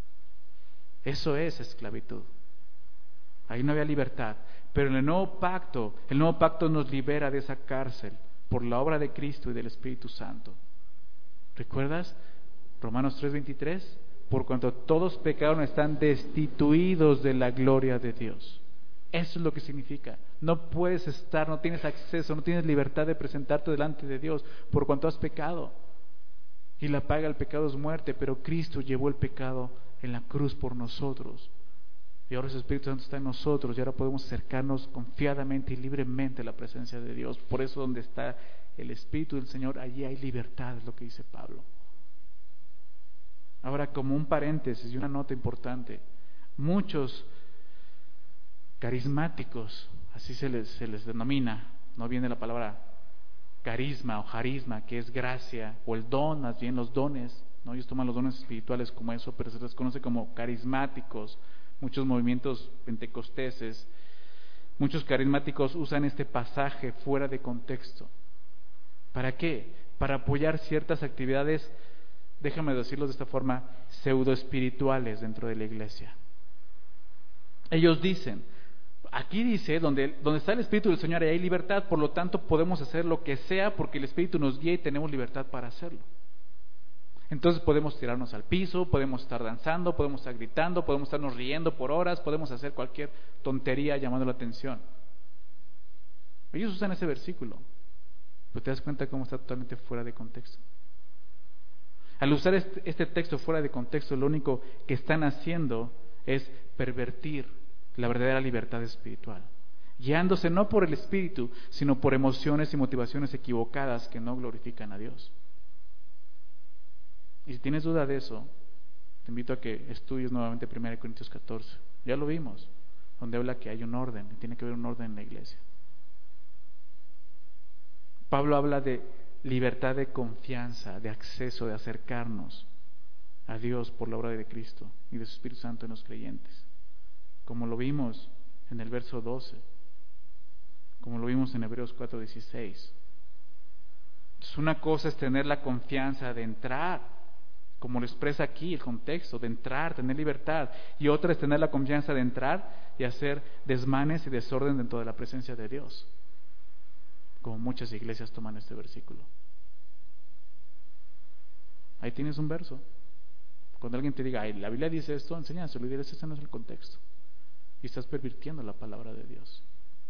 Eso es esclavitud. Ahí no había libertad. Pero en el nuevo pacto, el nuevo pacto nos libera de esa cárcel por la obra de Cristo y del Espíritu Santo. ¿Recuerdas? Romanos tres veintitrés. Por cuanto todos pecaron, están destituidos de la gloria de Dios. Eso es lo que significa. No puedes estar, no tienes acceso, no tienes libertad de presentarte delante de Dios por cuanto has pecado. Y la paga del pecado es muerte, pero Cristo llevó el pecado en la cruz por nosotros. Y ahora su Espíritu Santo está en nosotros y ahora podemos acercarnos confiadamente y libremente a la presencia de Dios. Por eso donde está el Espíritu del Señor, allí hay libertad, es lo que dice Pablo. Ahora, como un paréntesis y una nota importante, muchos carismáticos, así se les, se les denomina, no viene la palabra carisma o carisma, que es gracia, o el don, más bien los dones, ¿no? Ellos toman los dones espirituales como eso, pero se les conoce como carismáticos. Muchos movimientos pentecosteses, muchos carismáticos usan este pasaje fuera de contexto. ¿Para qué? Para apoyar ciertas actividades, déjame decirlo de esta forma, pseudoespirituales dentro de la iglesia. Ellos dicen, aquí dice, donde, donde está el Espíritu del Señor, ahí hay libertad, por lo tanto podemos hacer lo que sea porque el Espíritu nos guía y tenemos libertad para hacerlo. Entonces podemos tirarnos al piso, podemos estar danzando, podemos estar gritando, podemos estarnos riendo por horas, podemos hacer cualquier tontería llamando la atención. Ellos usan ese versículo, pero te das cuenta cómo está totalmente fuera de contexto. Al usar este, este texto fuera de contexto, lo único que están haciendo es pervertir la verdadera libertad espiritual, guiándose no por el Espíritu, sino por emociones y motivaciones equivocadas que no glorifican a Dios. Y si tienes duda de eso, te invito a que estudies nuevamente primera Corintios catorce. Ya lo vimos, donde habla que hay un orden, y tiene que haber un orden en la iglesia. Pablo habla de libertad de confianza, de acceso, de acercarnos a Dios por la obra de Cristo y de su Espíritu Santo en los creyentes, como lo vimos en el verso doce, como lo vimos en Hebreos cuatro dieciséis. Entonces, una cosa es tener la confianza de entrar, como lo expresa aquí el contexto, de entrar, tener libertad, y otra es tener la confianza de entrar y hacer desmanes y desorden dentro de la presencia de Dios, como muchas iglesias toman este versículo. Ahí tienes un verso. Cuando alguien te diga, ay, la Biblia dice esto, enséñaselo y diles, ese no es el contexto, y estás pervirtiendo la palabra de Dios.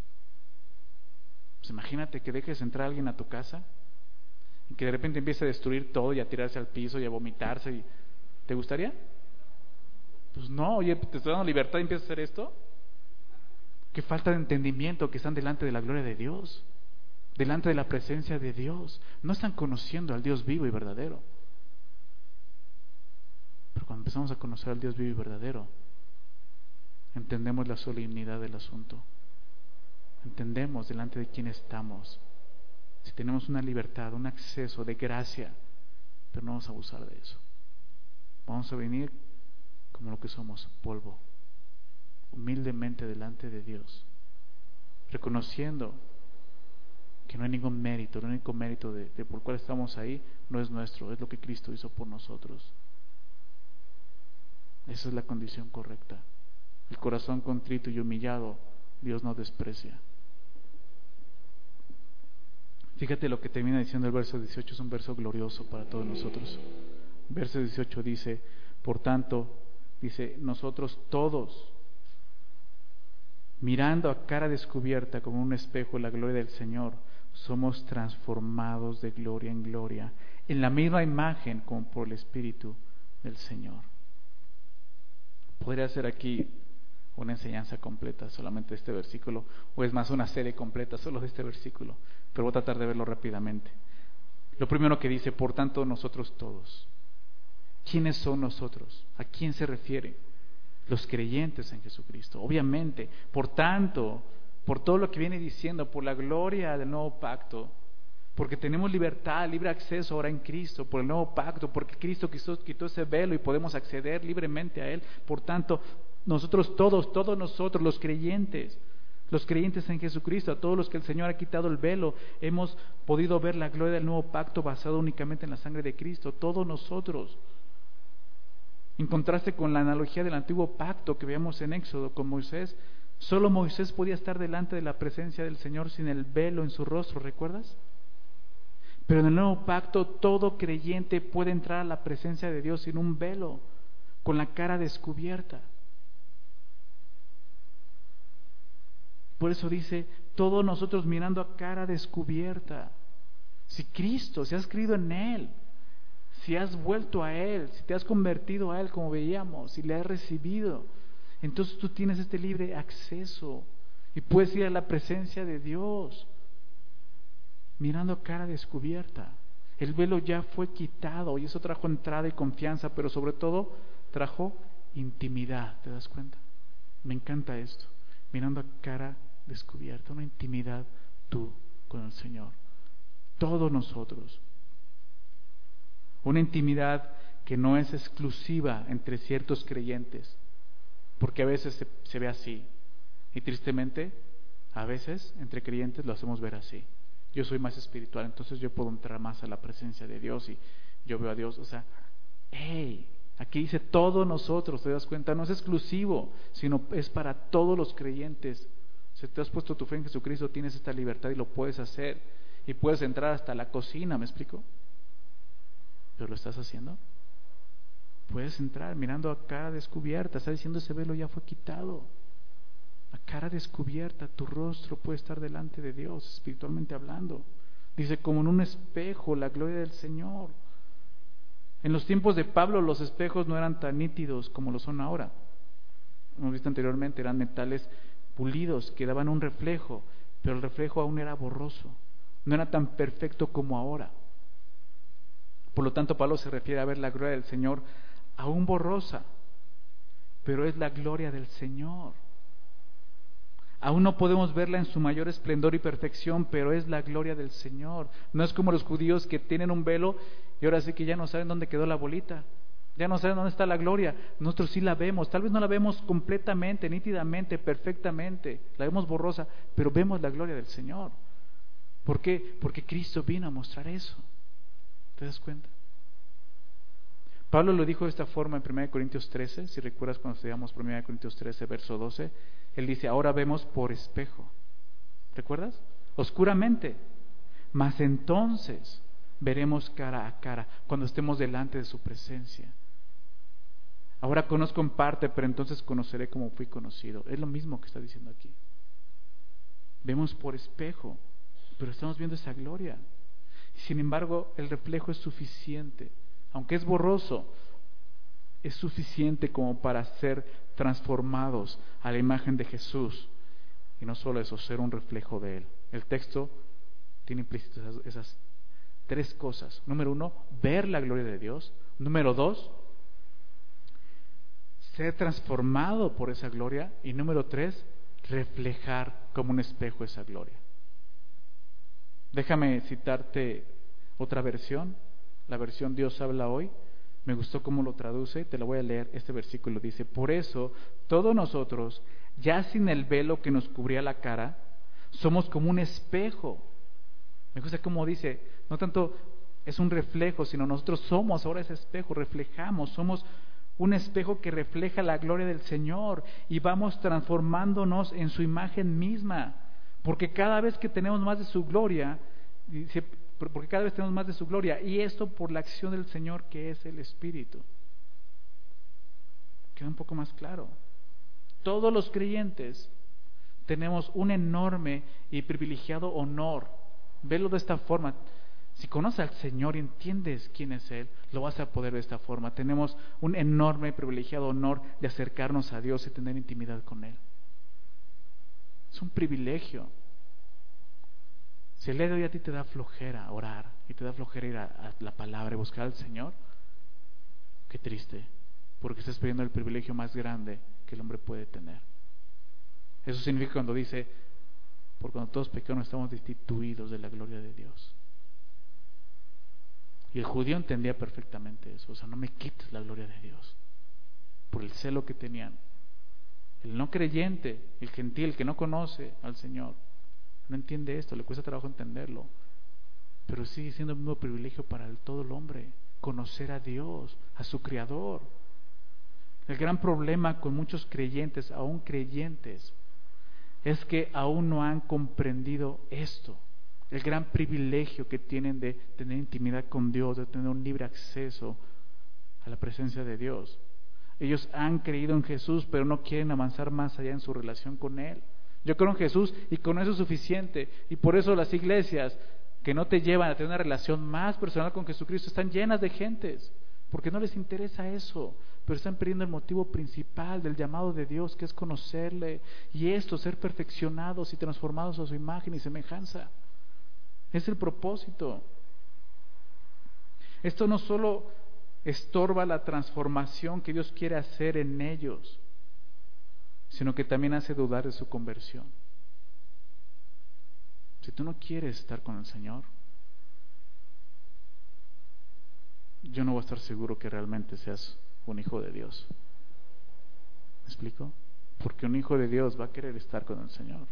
Pues imagínate que dejes entrar a alguien a tu casa y que de repente empiece a destruir todo y a tirarse al piso y a vomitarse y ¿Te gustaría? Pues no, oye, te estoy dando libertad y empiezas a hacer esto. Qué falta de entendimiento que están delante de la gloria de Dios, delante de la presencia de Dios. No están conociendo al Dios vivo y verdadero. Pero cuando empezamos a conocer al Dios vivo y verdadero, entendemos la solemnidad del asunto. Entendemos delante de quién estamos. Si tenemos una libertad, un acceso de gracia, pero no vamos a abusar de eso. Vamos a venir como lo que somos, polvo, humildemente delante de Dios, reconociendo que no hay ningún mérito, el único mérito de, de por el cual estamos ahí no es nuestro, es lo que Cristo hizo por nosotros. Esa es la condición correcta. El corazón contrito y humillado, Dios no desprecia. Fíjate lo que termina diciendo el verso dieciocho, es un verso glorioso para todos nosotros. Verso dieciocho dice, por tanto, dice, nosotros todos, mirando a cara descubierta como un espejo la gloria del Señor, somos transformados de gloria en gloria, en la misma imagen como por el Espíritu del Señor. Podría ser aquí una enseñanza completa solamente de este versículo, o es más una serie completa solo de este versículo, pero voy a tratar de verlo rápidamente. Lo primero que dice, por tanto nosotros todos. ¿Quiénes son nosotros? ¿A quién se refiere? Los creyentes en Jesucristo, obviamente. Por tanto, por todo lo que viene diciendo, por la gloria del nuevo pacto, porque tenemos libertad, libre acceso ahora en Cristo, por el nuevo pacto, porque Cristo quitó, quitó ese velo y podemos acceder libremente a Él. Por tanto, nosotros todos, todos nosotros, los creyentes, los creyentes en Jesucristo, a todos los que el Señor ha quitado el velo, hemos podido ver la gloria del nuevo pacto basado únicamente en la sangre de Cristo, todos nosotros. En contraste con la analogía del antiguo pacto que veíamos en Éxodo con Moisés, solo Moisés podía estar delante de la presencia del Señor sin el velo en su rostro, ¿recuerdas? Pero en el nuevo pacto todo creyente puede entrar a la presencia de Dios sin un velo, con la cara descubierta. Por eso dice, todos nosotros mirando a cara descubierta. Si Cristo, si has creído en Él, si has vuelto a Él, si te has convertido a Él como veíamos, si le has recibido, entonces tú tienes este libre acceso y puedes ir a la presencia de Dios mirando a cara descubierta. El velo ya fue quitado y eso trajo entrada y confianza, pero sobre todo trajo intimidad. ¿Te das cuenta? Me encanta esto, mirando a cara descubierta, una intimidad tú con el Señor, todos nosotros. Una intimidad que no es exclusiva entre ciertos creyentes, porque a veces se, se ve así, y tristemente a veces entre creyentes lo hacemos ver así. Yo soy más espiritual, entonces yo puedo entrar más a la presencia de Dios y yo veo a Dios. O sea, hey, aquí dice todos nosotros, ¿te das cuenta? No es exclusivo, sino es para todos los creyentes. Si te has puesto tu fe en Jesucristo, tienes esta libertad y lo puedes hacer, y puedes entrar hasta la cocina, ¿me explico? ¿Pero lo estás haciendo? Puedes entrar mirando a cara descubierta. Está diciendo, ese velo ya fue quitado. A cara descubierta, tu rostro puede estar delante de Dios, espiritualmente hablando. Dice, como en un espejo, la gloria del Señor. En los tiempos de Pablo, los espejos no eran tan nítidos como lo son ahora. Hemos visto anteriormente, eran metales pulidos que daban un reflejo, pero el reflejo aún era borroso. No era tan perfecto como ahora. Por lo tanto, Pablo se refiere a ver la gloria del Señor aún borrosa, pero es la gloria del Señor. Aún no podemos verla en su mayor esplendor y perfección, pero es la gloria del Señor. No es como los judíos que tienen un velo y ahora sí que ya no saben dónde quedó la bolita, ya no saben dónde está la gloria. Nosotros sí la vemos, tal vez no la vemos completamente, nítidamente, perfectamente, la vemos borrosa, pero vemos la gloria del Señor. ¿Por qué? Porque Cristo vino a mostrar eso. ¿Te das cuenta? Pablo lo dijo de esta forma en primera de Corintios trece, si recuerdas cuando estudiamos primera de Corintios trece, verso doce, él dice, ahora vemos por espejo. ¿Recuerdas? Oscuramente, mas entonces veremos cara a cara, cuando estemos delante de su presencia. Ahora conozco en parte, pero entonces conoceré como fui conocido. Es lo mismo que está diciendo aquí. Vemos por espejo, pero estamos viendo esa gloria. Sin embargo, el reflejo es suficiente, aunque es borroso. es suficiente como para ser transformados a la imagen de Jesús. Y no solo eso, ser un reflejo de Él. El texto tiene implícitas esas, esas tres cosas. Número uno, ver la gloria de Dios. Número dos, ser transformado por esa gloria. Y número tres, reflejar como un espejo esa gloria. Déjame citarte otra versión, la versión Dios habla hoy. Me gustó cómo lo traduce, te lo voy a leer. Este versículo dice: por eso todos nosotros, ya sin el velo que nos cubría la cara, somos como un espejo. Me gusta cómo dice, no tanto es un reflejo, sino nosotros somos ahora ese espejo, reflejamos, somos un espejo que refleja la gloria del Señor y vamos transformándonos en su imagen misma, porque cada vez que tenemos más de su gloria, dice, porque cada vez tenemos más de su gloria, y esto por la acción del Señor que es el Espíritu. Queda un poco más claro. Todos los creyentes tenemos un enorme y privilegiado honor. Velo de esta forma. Si conoces al Señor y entiendes quién es Él, lo vas a poder ver de esta forma. Tenemos un enorme y privilegiado honor de acercarnos a Dios y tener intimidad con Él. Es un privilegio. Si el día de hoy a ti te da flojera orar y te da flojera ir a, a la palabra y buscar al Señor, qué triste, porque estás perdiendo el privilegio más grande que el hombre puede tener. Eso significa cuando dice, por cuando todos pecaron estamos destituidos de la gloria de Dios. Y el judío entendía perfectamente eso, o sea, no me quites la gloria de Dios, por el celo que tenían. El no creyente, el gentil, que no conoce al Señor, no entiende esto, le cuesta trabajo entenderlo, pero sigue siendo el mismo privilegio para el, todo el hombre, conocer a Dios, a su Creador. El gran problema con muchos creyentes, aún creyentes, es que aún no han comprendido esto, el gran privilegio que tienen de tener intimidad con Dios, de tener un libre acceso a la presencia de Dios. Ellos han creído en Jesús, pero no quieren avanzar más allá en su relación con Él. Yo creo en Jesús y con eso es suficiente. Y por eso las iglesias que no te llevan a tener una relación más personal con Jesucristo están llenas de gentes, porque no les interesa eso, pero están perdiendo el motivo principal del llamado de Dios, que es conocerle y esto, ser perfeccionados y transformados a su imagen y semejanza. Es el propósito. Esto no solo estorba la transformación que Dios quiere hacer en ellos, sino que también hace dudar de su conversión. Si tú no quieres estar con el Señor, yo no voy a estar seguro que realmente seas un hijo de Dios. ¿Me explico? Porque un hijo de Dios va a querer estar con el Señor.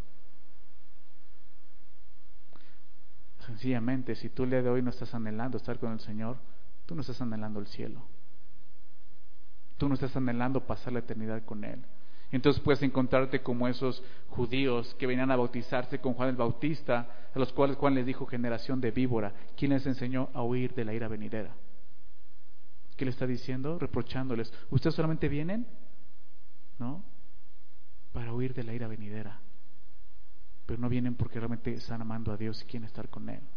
Sencillamente, si tú el día de hoy no estás anhelando estar con el Señor, tú no estás anhelando el cielo. Tú no estás anhelando pasar la eternidad con Él. Entonces puedes encontrarte como esos judíos que venían a bautizarse con Juan el Bautista, a los cuales Juan les dijo generación de víbora. ¿Quién les enseñó a huir de la ira venidera? ¿Qué le está diciendo? Reprochándoles. ¿Ustedes solamente vienen? ¿No? Para huir de la ira venidera. Pero no vienen porque realmente están amando a Dios y quieren estar con Él.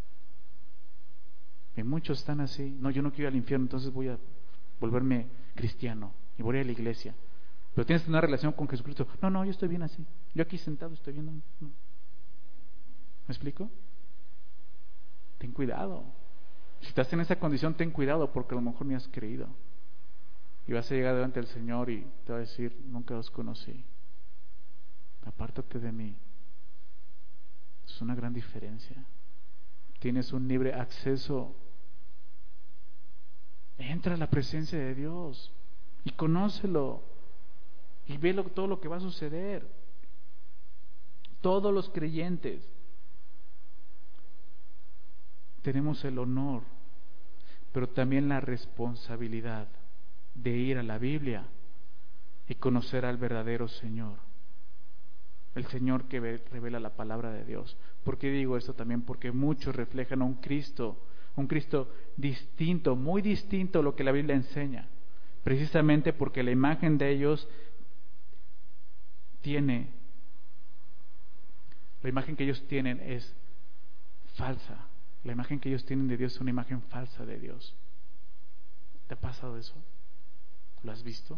Y muchos están así. No, yo no quiero ir al infierno, entonces voy a volverme cristiano y voy a ir a la iglesia. Pero tienes una relación con Jesucristo. No, no, yo estoy bien así. Yo aquí sentado estoy viendo. No. ¿Me explico? Ten cuidado. Si estás en esa condición, ten cuidado, porque a lo mejor ni has creído. Y vas a llegar delante del Señor y te va a decir, nunca os conocí. Apártate de mí. Es una gran diferencia. Tienes un libre acceso. Entra a la presencia de Dios y conócelo. Y ve lo, todo lo que va a suceder. Todos los creyentes tenemos el honor, pero también la responsabilidad de ir a la Biblia y conocer al verdadero Señor, el Señor que ve, revela la palabra de Dios. ¿Por qué digo esto también? Porque muchos reflejan a un Cristo, un Cristo distinto, muy distinto a lo que la Biblia enseña, precisamente porque la imagen de ellos tiene, la imagen que ellos tienen es falsa. La imagen que ellos tienen de Dios es una imagen falsa de Dios. ¿Te ha pasado eso? ¿Lo has visto?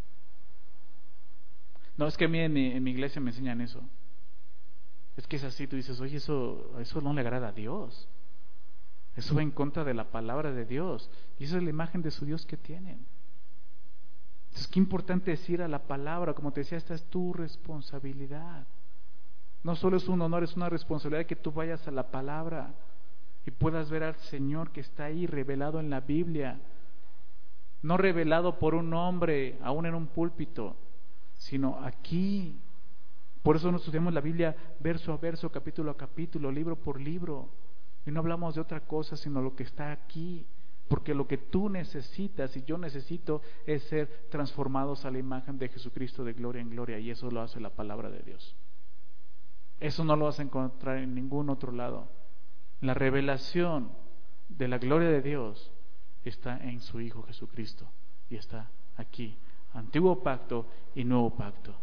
No, es que a mí en mi, en mi iglesia me enseñan eso. Es que es así, tú dices, oye, eso, eso no le agrada a Dios. Eso va en contra de la palabra de Dios. Y esa es la imagen de su Dios que tienen. Entonces, qué importante es ir a la palabra. Como te decía, esta es tu responsabilidad. No solo es un honor, es una responsabilidad que tú vayas a la palabra y puedas ver al Señor que está ahí revelado en la Biblia. No revelado por un hombre, aún en un púlpito, sino aquí. Por eso no estudiamos la Biblia verso a verso, capítulo a capítulo, libro por libro. Y no hablamos de otra cosa, sino lo que está aquí. Porque lo que tú necesitas y yo necesito es ser transformados a la imagen de Jesucristo de gloria en gloria. Y eso lo hace la palabra de Dios. Eso no lo vas a encontrar en ningún otro lado. La revelación de la gloria de Dios está en su Hijo Jesucristo. Y está aquí. Antiguo pacto y nuevo pacto.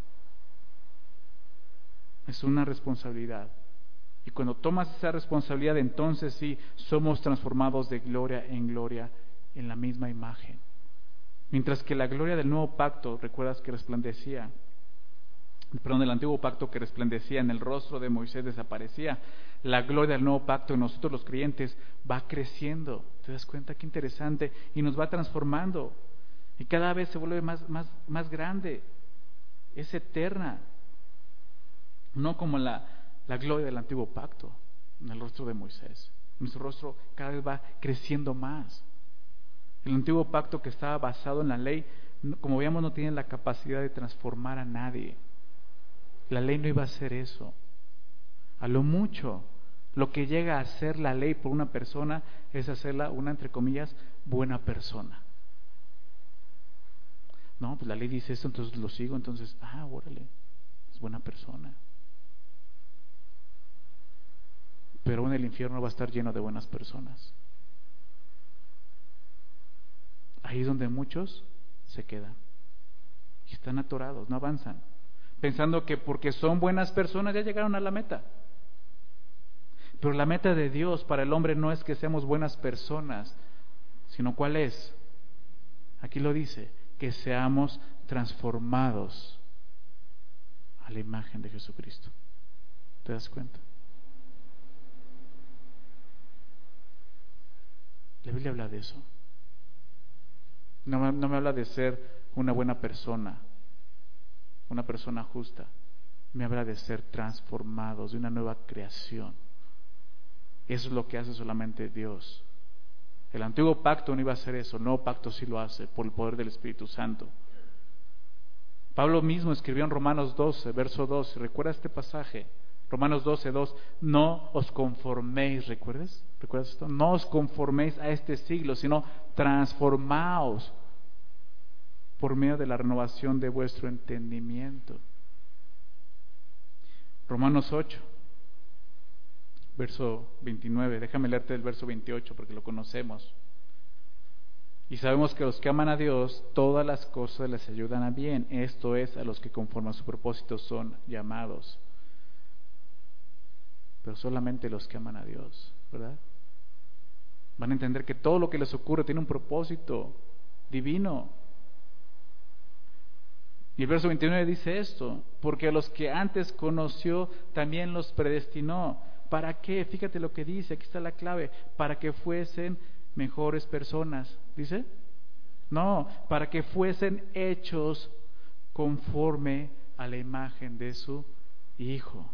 Es una responsabilidad. Y cuando tomas esa responsabilidad, entonces sí, somos transformados de gloria en gloria en la misma imagen. Mientras que la gloria del nuevo pacto, recuerdas que resplandecía, perdón, del antiguo pacto que resplandecía en el rostro de Moisés desaparecía, la gloria del nuevo pacto en nosotros los creyentes va creciendo. ¿Te das cuenta? Qué interesante. Y nos va transformando. Y cada vez se vuelve más, más, más grande. Es eterna. No como la, la gloria del antiguo pacto en el rostro de Moisés. Nuestro rostro cada vez va creciendo más. El antiguo pacto que estaba basado en la ley, como veíamos, no tiene la capacidad de transformar a nadie. La ley no iba a hacer eso. A lo mucho, lo que llega a hacer la ley por una persona es hacerla una, entre comillas, buena persona. No, pues la ley dice esto, entonces lo sigo, entonces, ah, órale, es buena persona. Pero en el infierno va a estar lleno de buenas personas. Ahí es donde muchos se quedan y están atorados, no avanzan, pensando que porque son buenas personas ya llegaron a la meta. Pero la meta de Dios para el hombre no es que seamos buenas personas, sino ¿cuál es? Aquí lo dice, que seamos transformados a la imagen de Jesucristo. ¿Te das cuenta? La Biblia habla de eso. No me, no me habla de ser una buena persona, una persona justa. Me habla de ser transformados, de una nueva creación. Eso es lo que hace solamente Dios. El antiguo pacto no iba a hacer eso, el nuevo pacto sí lo hace por el poder del Espíritu Santo. Pablo mismo escribió en Romanos doce, verso doce, ¿recuerda este pasaje? Romanos doce, dos, no os conforméis, ¿recuerdas? ¿Recuerdas esto? No os conforméis a este siglo, sino transformaos por medio de la renovación de vuestro entendimiento. Romanos ocho, verso veintinueve, déjame leerte el verso veintiocho porque lo conocemos. Y sabemos que a los que aman a Dios, todas las cosas les ayudan a bien, esto es, a los que conforme a su propósito son llamados. Pero solamente los que aman a Dios, ¿verdad? Van a entender que todo lo que les ocurre tiene un propósito divino. Y el verso veintinueve dice esto, porque a los que antes conoció también los predestinó. ¿Para qué? Fíjate lo que dice, aquí está la clave, para que fuesen mejores personas, ¿dice? No, para que fuesen hechos conforme a la imagen de su Hijo,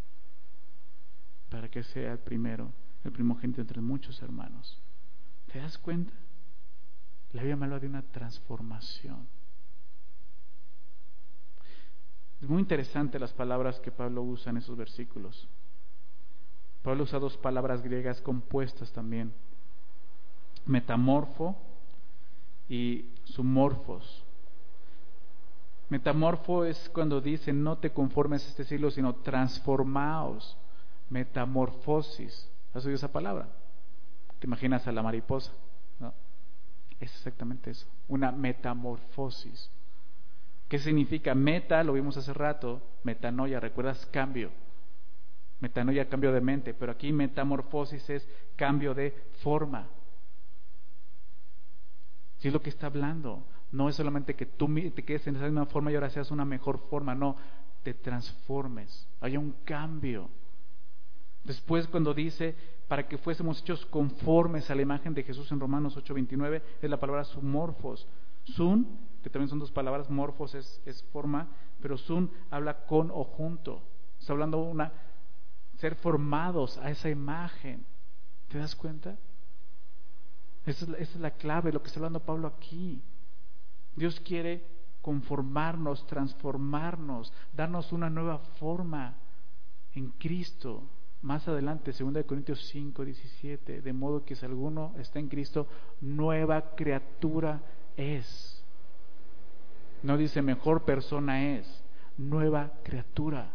para que sea el primero, el primogénito entre muchos hermanos. ¿Te das cuenta? La Biblia me habla de una transformación. Es muy interesante las palabras que Pablo usa en esos versículos. Pablo usa dos palabras griegas compuestas también, metamorfo y sumorfos. Metamorfo es cuando dice no te conformes a este siglo, sino transformaos. Metamorfosis, ¿has oído esa palabra? Te imaginas a la mariposa, ¿no? Es exactamente eso, una metamorfosis. ¿Qué significa? Meta, lo vimos hace rato, metanoia, ¿recuerdas? Cambio. Metanoia, cambio de mente, pero aquí metamorfosis es cambio de forma. ¿Sí es lo que está hablando? No es solamente que tú te quedes en esa misma forma y ahora seas una mejor forma, no, te transformes, haya un cambio. Después, cuando dice para que fuésemos hechos conformes a la imagen de Jesús en Romanos ocho veintinueve, es la palabra sumorfos. Sun, que también son dos palabras, morfos es, es forma, pero sun habla con o junto. Está hablando de una ser formados a esa imagen. ¿Te das cuenta? Esa es, la, esa es la clave, lo que está hablando Pablo aquí. Dios quiere conformarnos, transformarnos, darnos una nueva forma en Cristo. Más adelante, segunda de Corintios cinco, diecisiete, de modo que si alguno está en Cristo, nueva criatura es. No dice mejor persona es, nueva criatura.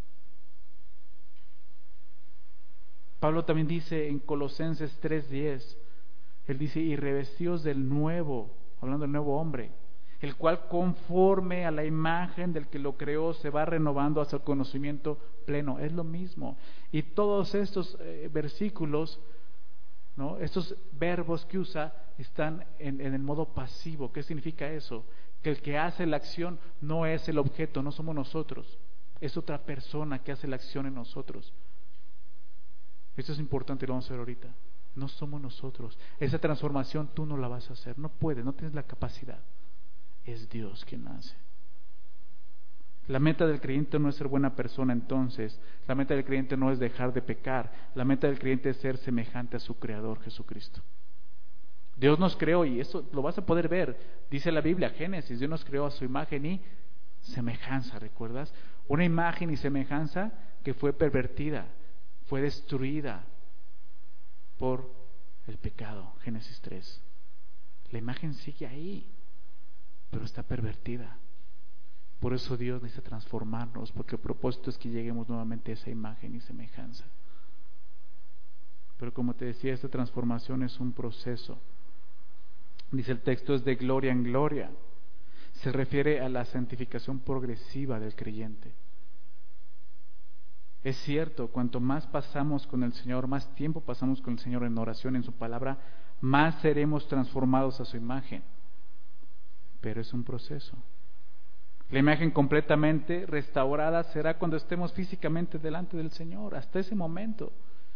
Pablo también dice en Colosenses tres diez, él dice, y revestidos del nuevo, hablando del nuevo hombre, el cual conforme a la imagen del que lo creó se va renovando hasta el conocimiento pleno. Es lo mismo. Y todos estos eh, versículos, ¿no?, estos verbos que usa están en, en el modo pasivo. ¿Qué significa eso? Que el que hace la acción no es el objeto, no somos nosotros, es otra persona que hace la acción en nosotros. Esto es importante y lo vamos a ver ahorita. No somos nosotros. Esa transformación tú no la vas a hacer, no puedes, no tienes la capacidad. Es Dios quien hace. La meta del creyente no es ser buena persona, entonces. La meta del creyente no es dejar de pecar. La meta del creyente es ser semejante a su Creador, Jesucristo. Dios nos creó, y eso lo vas a poder ver. Dice la Biblia, Génesis, Dios nos creó a su imagen y semejanza, ¿recuerdas? Una imagen y semejanza que fue pervertida, fue destruida por el pecado. Génesis tres. La imagen sigue ahí, pero está pervertida. Por eso Dios necesita transformarnos, porque el propósito es que lleguemos nuevamente a esa imagen y semejanza. Pero como te decía, esta transformación es un proceso. Dice el texto, es de gloria en gloria. Se refiere a la santificación progresiva del creyente. Es cierto, cuanto más pasamos con el Señor, más tiempo pasamos con el Señor en oración, en su palabra, más seremos transformados a su imagen. Pero es un proceso. La imagen completamente restaurada será cuando estemos físicamente delante del Señor, hasta ese momento.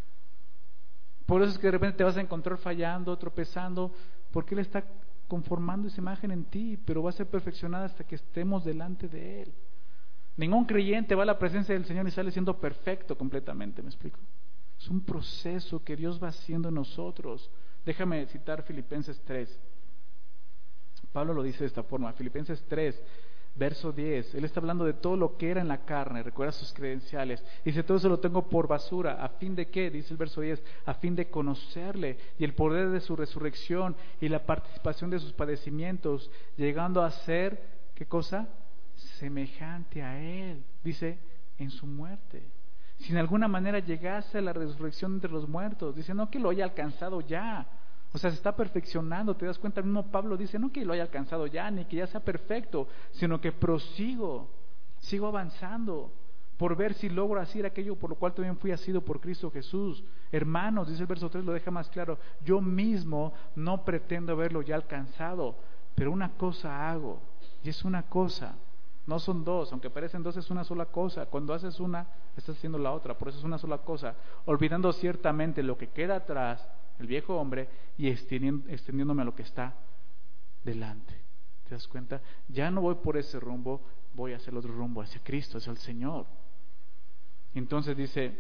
Por eso es que de repente te vas a encontrar fallando, tropezando, porque Él está conformando esa imagen en ti, pero va a ser perfeccionada hasta que estemos delante de Él. Ningún creyente va a la presencia del Señor y sale siendo perfecto completamente, ¿me explico? Es un proceso que Dios va haciendo en nosotros. Déjame citar Filipenses tres. Pablo lo dice de esta forma, Filipenses tres, verso diez. Él está hablando de todo lo que era en la carne, recuerda sus credenciales. Dice, todo eso lo tengo por basura, ¿a fin de qué? Dice el verso diez, a fin de conocerle y el poder de su resurrección y la participación de sus padecimientos, llegando a ser, ¿qué cosa? Semejante a Él, dice, en su muerte. Si en alguna manera llegase a la resurrección entre los muertos, dice, no que lo haya alcanzado ya. O sea, se está perfeccionando, te das cuenta, el mismo Pablo dice, no que lo haya alcanzado ya, ni que ya sea perfecto, sino que prosigo, sigo avanzando, por ver si logro hacer aquello por lo cual también fui asido por Cristo Jesús. Hermanos, dice el verso tres, lo deja más claro, yo mismo no pretendo haberlo ya alcanzado, pero una cosa hago, y es una cosa, no son dos, aunque parecen dos, es una sola cosa. Cuando haces una, estás haciendo la otra, por eso es una sola cosa, olvidando ciertamente lo que queda atrás, el viejo hombre, y extendiéndome a lo que está delante. ¿Te das cuenta? Ya no voy por ese rumbo, voy hacia el otro rumbo, hacia Cristo, hacia el Señor. Entonces dice,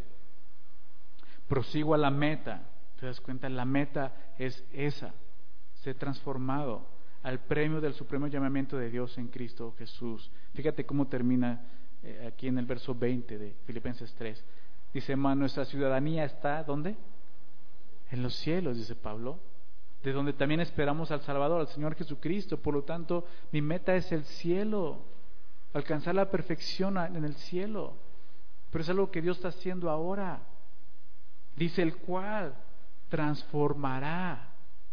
prosigo a la meta. ¿Te das cuenta? La meta es esa, ser transformado al premio del supremo llamamiento de Dios en Cristo Jesús. Fíjate cómo termina eh, aquí en el verso veinte de Filipenses tres. Dice, hermano, nuestra ciudadanía está, ¿dónde? En los cielos, dice Pablo, de donde también esperamos al Salvador, al Señor Jesucristo. Por lo tanto, mi meta es el cielo, alcanzar la perfección en el cielo. Pero es algo que Dios está haciendo ahora. Dice, el cual transformará.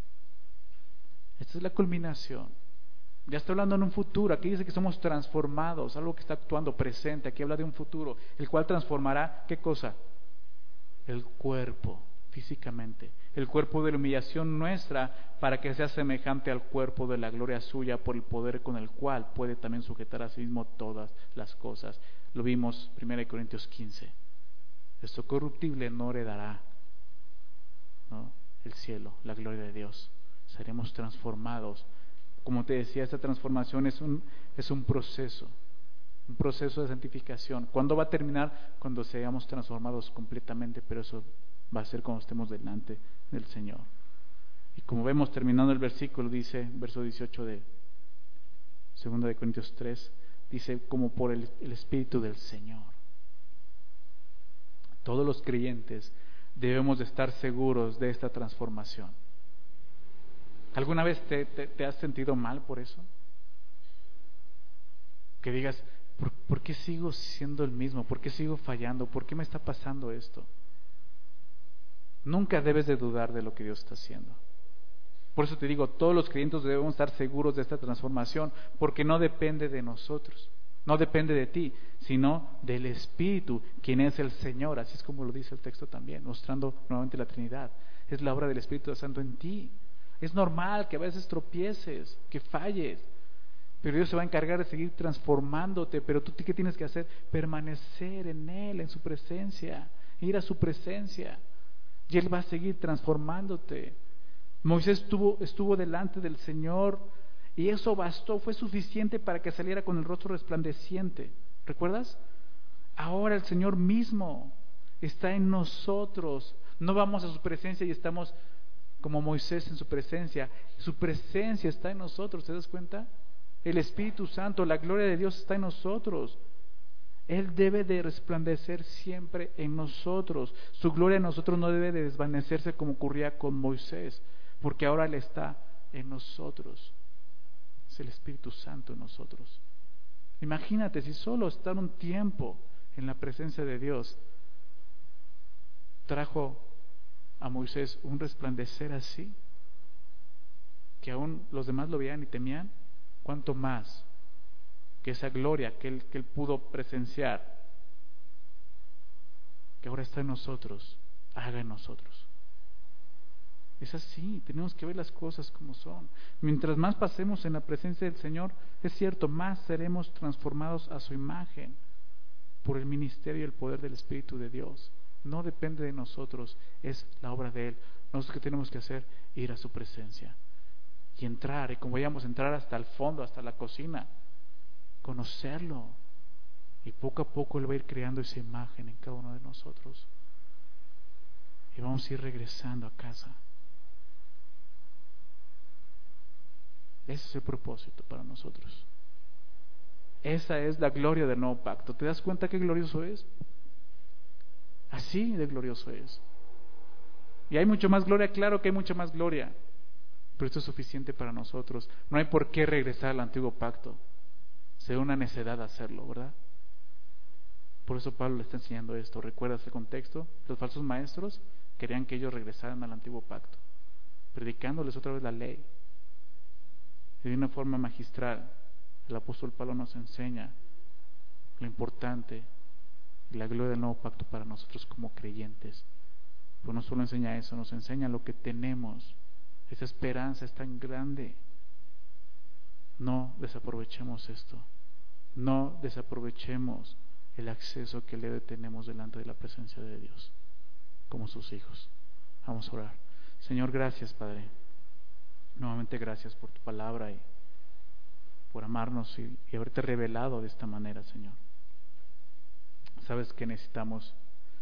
Esta es la culminación. Ya está hablando en un futuro. Aquí dice que somos transformados, algo que está actuando presente. Aquí habla de un futuro, el cual transformará, ¿qué cosa? El cuerpo físicamente, el cuerpo de la humillación nuestra, para que sea semejante al cuerpo de la gloria suya, por el poder con el cual puede también sujetar a sí mismo todas las cosas. Lo vimos en primera Corintios quince. Esto corruptible no heredará, ¿no?, el cielo, la gloria de Dios. Seremos transformados. Como te decía, esta transformación es un, es un proceso, un proceso de santificación. ¿Cuándo va a terminar? Cuando seamos transformados completamente, pero eso va a ser cuando estemos delante del Señor. Y como vemos terminando el versículo, dice, verso dieciocho de segunda de Corintios tres, dice, como por el, el Espíritu del Señor. Todos los creyentes debemos de estar seguros de esta transformación. ¿Alguna vez te, te, te has sentido mal por eso? Que digas, ¿por, ¿por qué sigo siendo el mismo? ¿Por qué sigo fallando? ¿Por qué me está pasando esto? Nunca debes de dudar de lo que Dios está haciendo. Por eso te digo, todos los creyentes debemos estar seguros de esta transformación, porque no depende de nosotros, no depende de ti, sino del Espíritu, quien es el Señor. Así es como lo dice el texto también, mostrando nuevamente la Trinidad. Es la obra del Espíritu Santo en ti. Es normal que a veces tropieces, que falles, pero Dios se va a encargar de seguir transformándote. Pero tú, ¿qué tienes que hacer? Permanecer en Él, en su presencia, ir a su presencia, y Él va a seguir transformándote. Moisés estuvo, estuvo delante del Señor, y eso bastó, fue suficiente para que saliera con el rostro resplandeciente. ¿Recuerdas? Ahora el Señor mismo está en nosotros. No vamos a su presencia y estamos como Moisés en su presencia. Su presencia está en nosotros, ¿te das cuenta? El Espíritu Santo, la gloria de Dios está en nosotros. Él debe de resplandecer siempre en nosotros. Su gloria en nosotros no debe de desvanecerse como ocurría con Moisés, porque ahora Él está en nosotros. Es el Espíritu Santo en nosotros. Imagínate si solo estar un tiempo en la presencia de Dios trajo a Moisés un resplandecer así, que aún los demás lo veían y temían. ¿Cuánto más que esa gloria que él, que él pudo presenciar, que ahora está en nosotros, haga en nosotros? Es así, tenemos que ver las cosas como son. Mientras más pasemos en la presencia del Señor, es cierto, más seremos transformados a su imagen por el ministerio y el poder del Espíritu de Dios. No depende de nosotros, es la obra de Él. Nosotros, ¿qué tenemos que hacer? Ir a su presencia y entrar, y como vayamos a entrar hasta el fondo, hasta la cocina, conocerlo, y poco a poco Él va a ir creando esa imagen en cada uno de nosotros, y vamos a ir regresando a casa. Ese es el propósito para nosotros. Esa es la gloria del nuevo pacto. ¿Te das cuenta qué glorioso es? Así de glorioso es. Y hay mucho más gloria, claro que hay mucha más gloria, pero esto es suficiente para nosotros. No hay por qué regresar al antiguo pacto. Sería una necedad hacerlo, ¿verdad? Por eso Pablo le está enseñando esto. ¿Recuerdas el contexto? Los falsos maestros querían que ellos regresaran al antiguo pacto, predicándoles otra vez la ley. Y de una forma magistral, el apóstol Pablo nos enseña lo importante y la gloria del nuevo pacto para nosotros como creyentes. Pero no solo enseña eso, nos enseña lo que tenemos. Esa esperanza es tan grande. No desaprovechemos esto. No desaprovechemos el acceso que le tenemos delante de la presencia de Dios como sus hijos. Vamos a orar. Señor, gracias, Padre. Nuevamente gracias por tu palabra y por amarnos y, y haberte revelado de esta manera, Señor. Sabes que necesitamos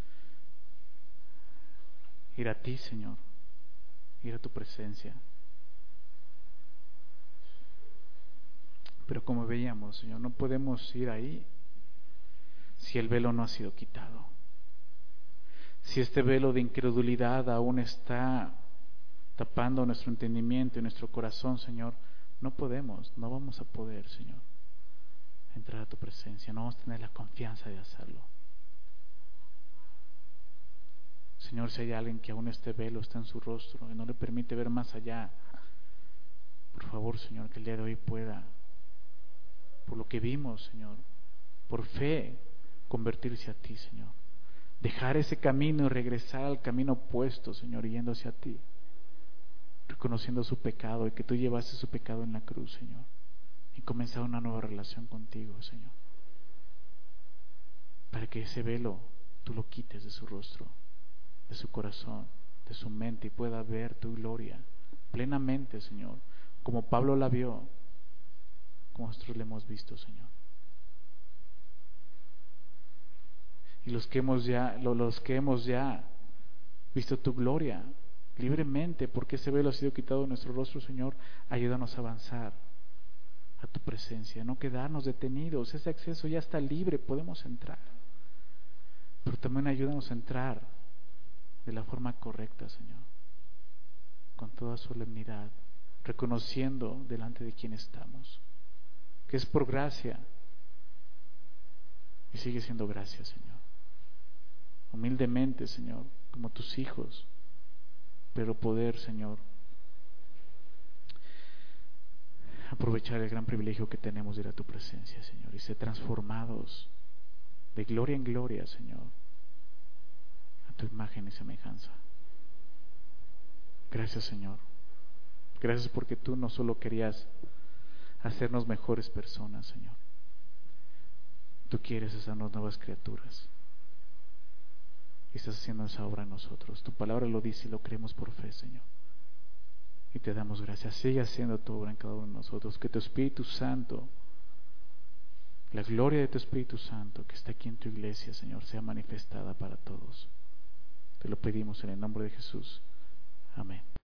ir a ti, Señor, ir a tu presencia. Pero como veíamos, Señor, no podemos ir ahí si el velo no ha sido quitado. Si este velo de incredulidad aún está tapando nuestro entendimiento y nuestro corazón, Señor, no podemos, no vamos a poder, Señor, entrar a tu presencia. No vamos a tener la confianza de hacerlo. Señor, si hay alguien que aún este velo está en su rostro y no le permite ver más allá, por favor, Señor, que el día de hoy pueda, por lo que vimos, Señor, por fe, convertirse a ti, Señor. Dejar ese camino y regresar al camino opuesto, Señor, yendo hacia ti, reconociendo su pecado y que tú llevaste su pecado en la cruz, Señor, y comenzar una nueva relación contigo, Señor, para que ese velo tú lo quites de su rostro, de su corazón, de su mente, y pueda ver tu gloria plenamente, Señor, como Pablo la vio, como nosotros la hemos visto, Señor. Y los que hemos ya, los que hemos ya visto tu gloria libremente, porque ese velo ha sido quitado de nuestro rostro, Señor, ayúdanos a avanzar a tu presencia, no quedarnos detenidos. Ese acceso ya está libre, podemos entrar, pero también ayúdanos a entrar de la forma correcta, Señor, con toda solemnidad, reconociendo delante de quién estamos, que es por gracia, y sigue siendo gracia, Señor, humildemente, Señor, como tus hijos, pero poder, Señor, aprovechar el gran privilegio que tenemos de ir a tu presencia, Señor, y ser transformados de gloria en gloria, Señor, a tu imagen y semejanza. Gracias, Señor. Gracias porque tú no solo querías hacernos mejores personas, Señor, tú quieres hacernos nuevas criaturas, y estás haciendo esa obra en nosotros. Tu palabra lo dice y lo creemos por fe, Señor, y te damos gracias. Sigue haciendo tu obra en cada uno de nosotros. Que tu Espíritu Santo, la gloria de tu Espíritu Santo que está aquí en tu iglesia, Señor, sea manifestada para todos. Te lo pedimos en el nombre de Jesús. Amén.